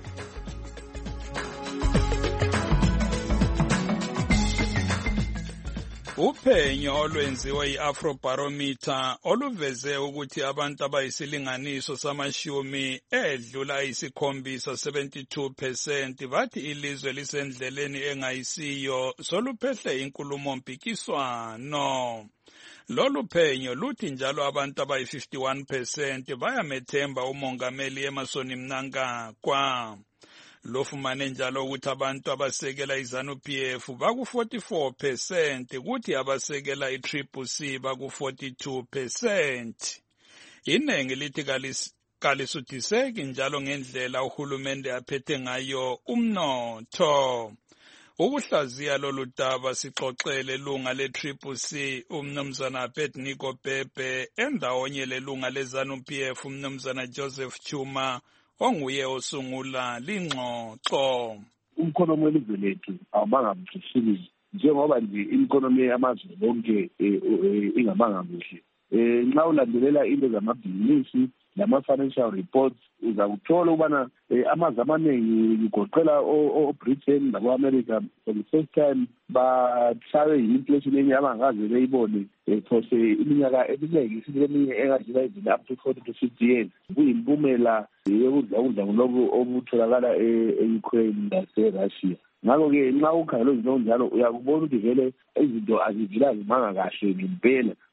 Uphenyo olwenziwe i-Afrobarometer oluveze ukuthi abantu abayisilinganiso samashumi edlula isikhombisa 72% bathi ilizwe lisendleleni engayisiyo soluphehle inkulumo mpikiswano. Lolu phenyo luthi njalo abantu abayi-51% bayamethemba umongameli Emmerson Mnangagwa. Lofumane njalo ukuthi abantu abasekela iZANU-PF baku-44% kuthi abasekela i-CCC baku-42%. Iningi lithi kalisuthiseki njalo ngendlela uhulumende aphethe ngayo umnotho. Ukuhlaziya lolu daba sixoxele lunga le-CCC umnumzana Abednego Bhebhe endawonye lelunga le-ZANU-PF umnumzana Joseph Chuma onguye osungula lingxoxo. Umkhonomi welizwe lethu awubanga mhlishili njengoba nje imkhonomi yamazwe lonke ingabanga kuhle. Nxa ulandelela into zamabhizinisi lama-financial reports uzakuthola ukubana amazwe amaningi kugoqela o-Britain labo-America for the first time bahlabe yi-inflation enye abangaze beyibone phose iminyaka eminingi isile eminye engadlula izile up to 40 to 50 years. Kuyimpumela yokudla lokhu okutholakala e-Ukraine lase-Russia. Ngakho-ke nxa ukhangela izinto njalo uyakubona ukuthi vele izinto azivila zimanga kahle ngempela.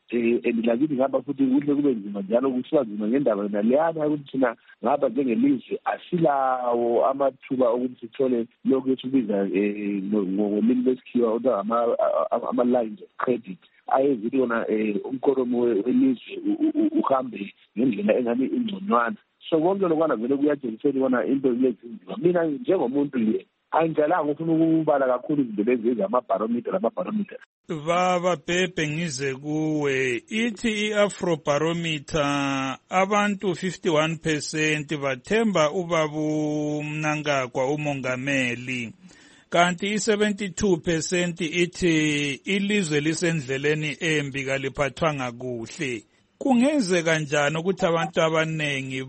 and lakithi ngapha futhi kuhle kube nzima njalo kusuka nzima ngendaba yona leyana ukuthi thina ngapha njengelizwe asilawo amathuba okuthi sithole lokhu esibiza ngolimi lesikhiwa ama-lines of credit ayezithi yona umkoromo welizwe uhambe ngendlela engani ingconywana. So konke lokwana vele kuyatshengisela ukubona into lezinzima. Mina njengomuntu nje angidlalanga ufuna ukubala kakhulu izinto lezi lamabharometer. Baba Pepe ngize kuwe ithi i-Afrobarometer abantu 51% bathemba ubabu Mnangagwa umongameli, kanti i-72% ithi ilizwe lisendleleni embi kaliphathwanga kuhle. Kungenzeka kanjani ukuthi abantu abanengi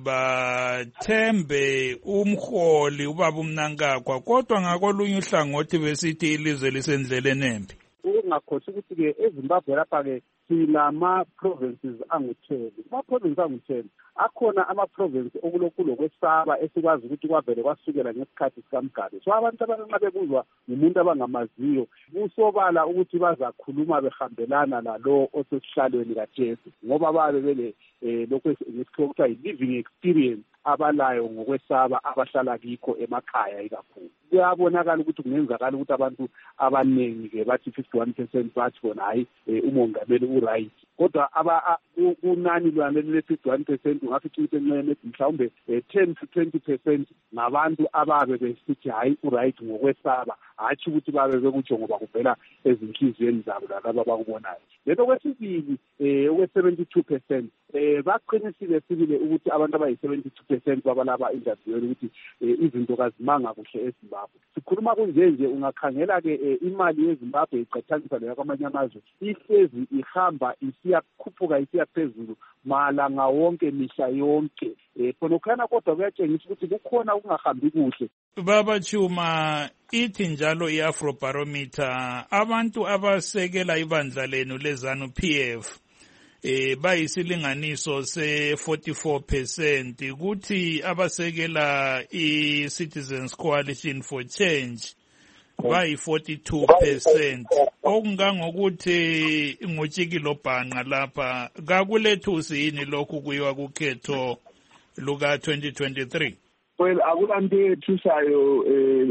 bathembe umholi ubaba Mnangagwa kodwa ngakolunye uhlangothi besithi ilizwe lisendleleni embi? Ungakhosi ukuthi-ke eZimbabwe lapha-ke sinama-provinces angu-10. Ama-provinces angu-10 akhona ama-province okulokhu lokwesaba esikwazi ukuthi kwavele kwasukela ngesikhathi sikaMgabe. So abantu abanenxa bebuzwa ngumuntu abangamaziyo kusobala ukuthi bazakhuluma behambelana lalo osesihlalweni kaJesu ngoba babe bele lokho ngesikhathi kuthiwa yi-living experience abalayo ngokwesaba abahlala kikho emakhaya ikakhulu. Kuyabonakala ukuthi kungenzakala ukuthi abantu abaningi-ke bathi 51% bathi bona hayi umongameli uright, kodwa kunani lwanele le-51% ungafithi ukuthi enxene mhlawumbe 10 to 20% ngabantu ababe besithi hayi uright ngokwesaba, hatshi ukuthi babe bekutsho ngoba kuvela ezinhliziyweni zabo lalabo abakubonayo. Lento kwesibili okwe-72% baqinisile sibile ukuthi abantu abayi-72% babalaba interviewini ukuthi izinto kazimanga kuhle eZimbabwe. Sikhuluma kunje ungakhangela-ke imali yeZimbabwe iqathaniswa leya kwamanye amazwe ihlezi ihamba isiyakhuphuka isiya phezulu malanga wonke mihla yonke. Khonokhana kodwa kuyatshengisa ukuthi kukhona ukungahambi kuhle. Baba Chuma, ithi njalo i-Afrobarometer abantu abasekela ibandla lenu leZANU-PF bayisilinganiso se-44%, kuthi abasekela i-Citizens Coalition for Change bayi-42%. Okungangokuthi ngutshikilo bhanqa lapha kakulethusi yini lokhu kuyiwa kukhetho luka-2023? Well, akulanto ethusayo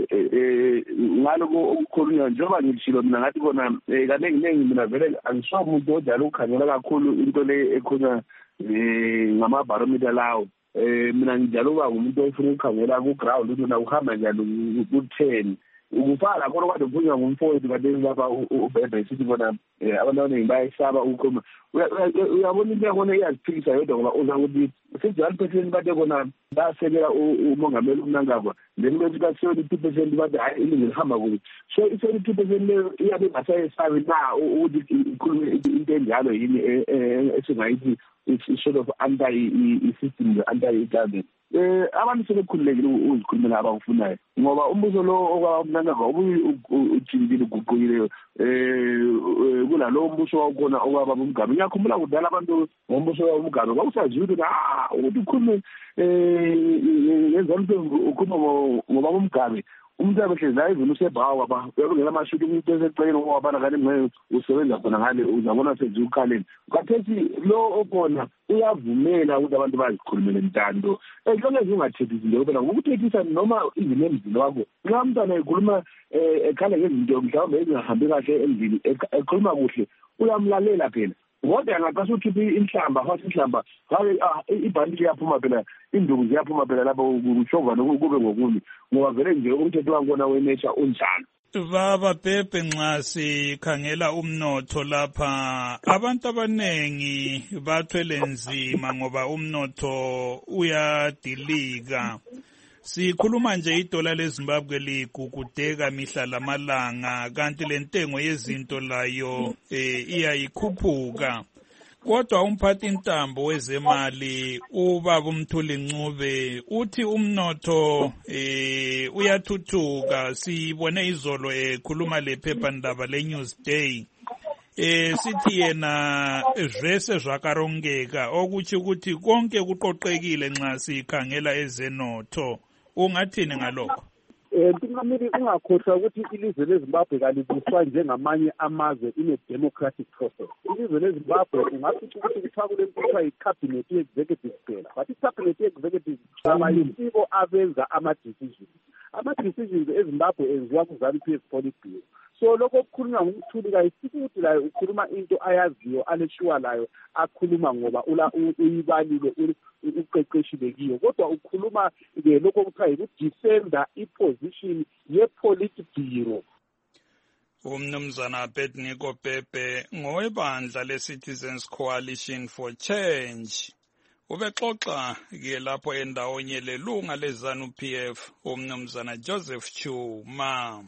ngaloko okukhulunywa njengoba ngitshilo mina ngathi kona kanengi mina vele angisho umuntu odala ukukhangela kakhulu into le ekhona ngama-barometer lawo. Mina ngijalo uba ngumuntu ofuna ukukhangela ku-ground ukuthi ukuhamba njani ku-10 ukufala khona kade kuvunywa ngumfowethu kade lapha ubhebhe sithi bona abantu abaningi bayayisaba ukukhuluma. Uyabona into yakhona iyaziphikisa yodwa ngoba uza ukuthi 51% bade khona basekela umongameli uMnangagwa, then bethi ka-72% bathi hayi ilinge lihamba kubi. So i-72% leyo iyabe ingasayesabi na ukuthi ikhulume into enjalo yini esingayithi it's sort of under i-system, under i-government. Abantu sebekhululekile uzikhulumela abakufunayo ngoba umbuso lo okwaMnangagwa ujinjile uguqukile kulalo mbuso wawukhona okwaba uMgabe. Ngiyakhumbula kudala abantu ngombuso wawuMgabe kwakusaziwa ukuthi ukhulume ngezanto ukhuluma ngoba uMgabe umuntu abehlezi ayivuna usebhawa ba uyabona amashudi umuntu eseceleni ngoba kanti ngeke usebenza khona ngale uzabona senze ukhaleni. Kathethi lo okhona uyavumela ukuthi abantu bazikhulumele ntando ehlonge ungathethi izinto phela ngokuthethisa noma izimo emzini wakho. Nxa umntwana ekhuluma ekhala ngezinto mhlawumbe ezingahambi kahle endlini ekhuluma kuhle uyamlalela phela. Kodwa angaqasa ukhipha inhlamba futhi inhlamba hayi ibhandi liyaphuma phela induku ziyaphuma phela lapho kushova kube ngokuni ngoba vele nje umthetho wakhona wenature unjalo. Baba Pepe, nxa sikhangela umnotho lapha abantu abanengi bathwele nzima ngoba umnotho uyadilika. Sikhuluma nje idola leZimbabwe ligugudeka mihla lamalanga kanti lentengo yezinto layo iyayikhuphuka. Kodwa umphathi intambo wezemali ubaba uMthuli Ncube uthi umnotho uyathuthuka. Sibone izolo ekhuluma lephephandaba leNewsday sithi yena zvese zvakarongeka okuthi ukuthi konke kuqoqekile nxa sikhangela ezenotho. Ungathini ngalokho? Ntingameli ungakhohlwa ukuthi ilizwe leZimbabwe kalibuswa njengamanye amazwe ine-democratic process. Ilizwe leZimbabwe ungafica ukuthi kuthiwa kulento kuthiwa yi-cabinet ye-executive kuphela, but i-cabinet ye-executive abayisibo abenza ama-decisions. Ama-decisions eZimbabwe enziwa ku-ZANU-PF Politburo. So lokho okukhulunywa ngumthuli kayisithi ukuthi layo ukhuluma into ayaziyo aleshuwa layo akhuluma ngoba uyibalile uqeqeshile kiyo, kodwa ukhuluma-ke lokho kuthiwa yikudefenda iposition ye-Politburo. Umnumzana Abednego Pepe ngowebandla le-Citizens Coalition for Change. Ubexoxa ke lapho endawonye lelunga le-ZANU-PF umnumzana Joseph Chuma.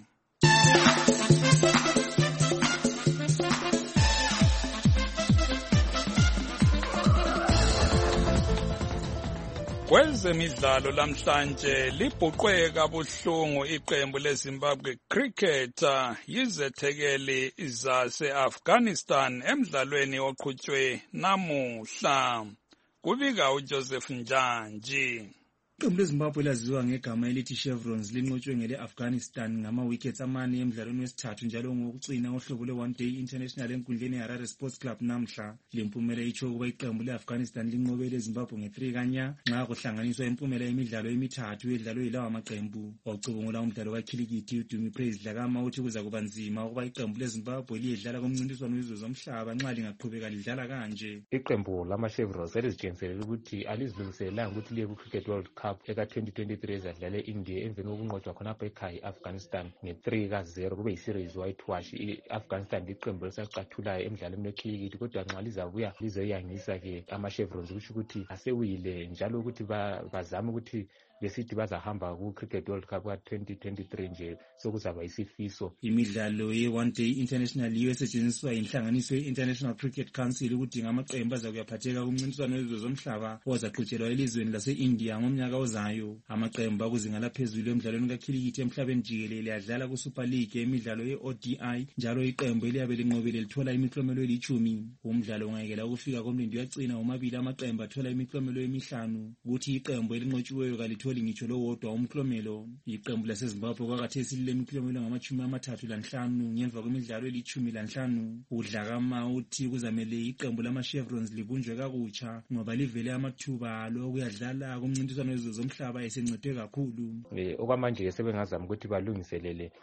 Kwezemidlalo lamhlanje libhuqwe kabuhlungu iqembu leZimbabwe Cricketer yizethekeli zase-Afghanistan emdlalweni oqhutshwe namuhla. Kubika uJoseph Njanji. Iqembu leZimbabwe laziwa ngegama elithi Chevrons linqotshwe ngele-Afghanistan ngama-wickets amane emdlalweni wesithathu njalo ngokucina ohlobo lwe-One Day International enkundleni yeHarare Sports Club namhla. Le mpumela itsho ukuba iqembu le-Afghanistan linqobele eZimbabwe nge-3 kanya nxa kuhlanganiswa impumela yemidlalo emithathu edlalwe yilawa maqembu. Wacubungula umdlalo kakhilikithi uDumi Praise Dlakama uthi kuza kuba nzima ukuba iqembu leZimbabwe liyedlala kumncintiswano wezizwe zomhlaba nxa lingaqhubeka lidlala kanje. Iqembu lama-Chevrons elizitshengiselele ukuthi alizilungiselelanga ukuthi liye ku-Cricket World Cup eka-2023 ezadlala e-India emveni kokunqotshwa khonapho ekhaya i-Afghanistan nge-3-0 kube yi-series whitewash. I-Afghanistan liqembu elisacathulayo emdlalweni wekhilikithi, kodwa nxa lizabuya lizoyangisa-ke ama-Chevrons kusho ukuthi asewile njalo ukuthi bazame ukuthi besithi bazahamba ku-Cricket World Cup ka-2023 nje sokuzaba isifiso. Imidlalo ye-One Day International yiyo esetshenziswa yinhlanganiso ye-International Cricket Council ukudinga amaqembu azakuyaphatheka kumncintiswano wezizwe zomhlaba ozaqhutshelwa elizweni lase-India ngomnyaka ozayo. Amaqembu akuzinga laphezulu emdlalweni kakhilikithi emhlabeni jikelele adlala ku-Super League emidlalo ye-ODI njalo iqembu eliyabe linqobele lithola imiklomelo eli-10. Umdlalo ungayekela ukufika komlindi uyacina omabili amaqembu athola imiklomelo emihlanu, kuthi iqembu elinqotshiweyo kalitholi ngitsho lowodwa umklomelo. Iqembu laseZimbabwe kwakhathesi lilemiklomelo ngama-35 ngemva kwemidlalo eli-15. UDlakama uthi kuzamele iqembu lama-Chevrons libunjwe kakutsha ngoba livele amathuba lokuyadlala kumncintiswano wezizwe zomhlaba esencedwe kakhulu. Okwamanje sebengazama ukuthi balungiselele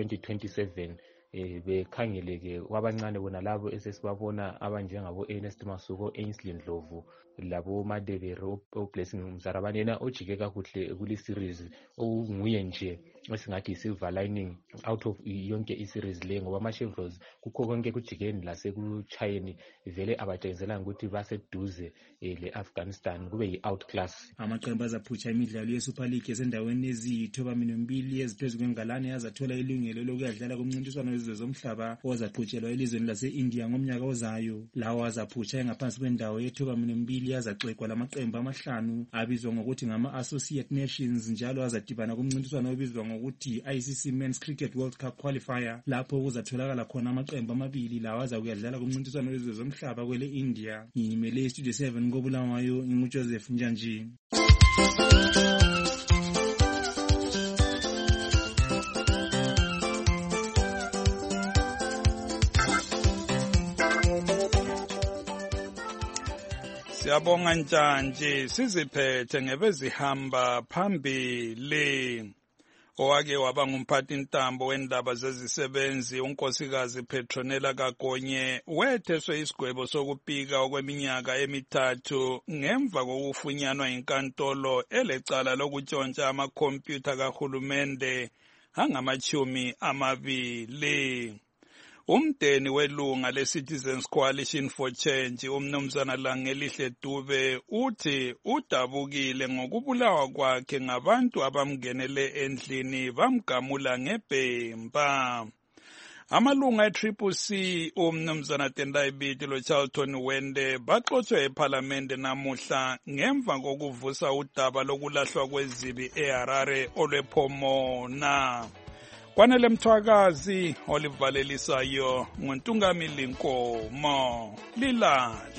u-2027 bekhangeleke kwabancane bona labo esesibabona abanjengabo Ernest Masuko, Ainsley Ndlovu labo Madebere Blessing Mzarabane yena ojike kakuhle kuli series okunguye nje esingathi silver lining out of yonke i-series le ngoba ama-Chevrons kukho konke kujikeni lasekuchayeni vele abatshengiselanga ukuthi baseduze le-Afghanistan kube yi-outclass. Amaqembu azaphutsha imidlalo ye-Super League esendaweni eziyithoba-2 eziphezu kwengalane azathola ilungelo lokuyadlala kumncintiswano wezizwe zomhlaba ozaqhutshelwa elizweni lase-India ngomnyaka ozayo. Lawo azaphutsha engaphansi kwendawo ye-2 azaxekwa lamaqembu amahlanu abizwa ngokuthi ngama-Associate Nations njalo azadibana kumncintiswano obizwa ngokuthi ICC Men's Cricket World Cup Qualifier lapho kuzatholakala khona amaqembu amabili lawo azakuyadlala kumncintiswano wezizwe zomhlaba kwele India. Ngimele iStudio 7 koBulawayo nginguJoseph Njanji. Siyabonga Njanji, siziphethe ngebezihamba phambili. Owake waba ngumphathintambo wendaba zezisebenzi unkosikazi Petronella Kagonye wetheswe isigwebo sokupika okweminyaka emithathu ngemva kokufunyanwa inkantolo elecala lokutshontsha amakhompyutha kahulumende angama-20. Umdeni welunga le-Citizens Coalition for Change umnumzana Langelihle Dube uthi udabukile ngokubulawa kwakhe ngabantu abamngenele endlini bamgamula ngebhemba. Amalunga e-CCC umnumzana Tendai Biti loCharlton Wende baxotshe eParliament namuhla ngemva kokuvusa udaba lokulahlwa kwezibi eHarare olwePhomona. Kwanele Mthwakazi olivalelisayo nguNtungamili Nkomo lilale.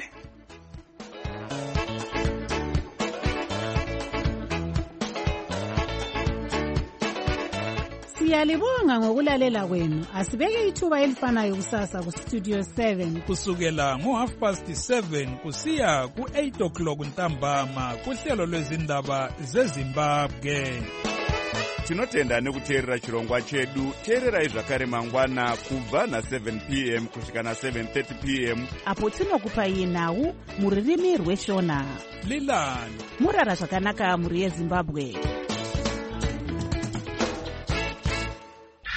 Siyalibonga ngokulalela kwenu. Asibeke ithuba elifanayo kusasa kuStudio 7 kusukela ngo7:30 kusiya ku8 ntambama kuhlelo lwezindaba zeZimbabwe. Tinotenda nekuteerera chirongwa chedu. Teererai zvakare mangwana kubva na7 p.m. kusvika na7:30 p.m. apo tinokupai nhau mururimi rweShona. Lilani murara zvakanaka muri yeZimbabwe.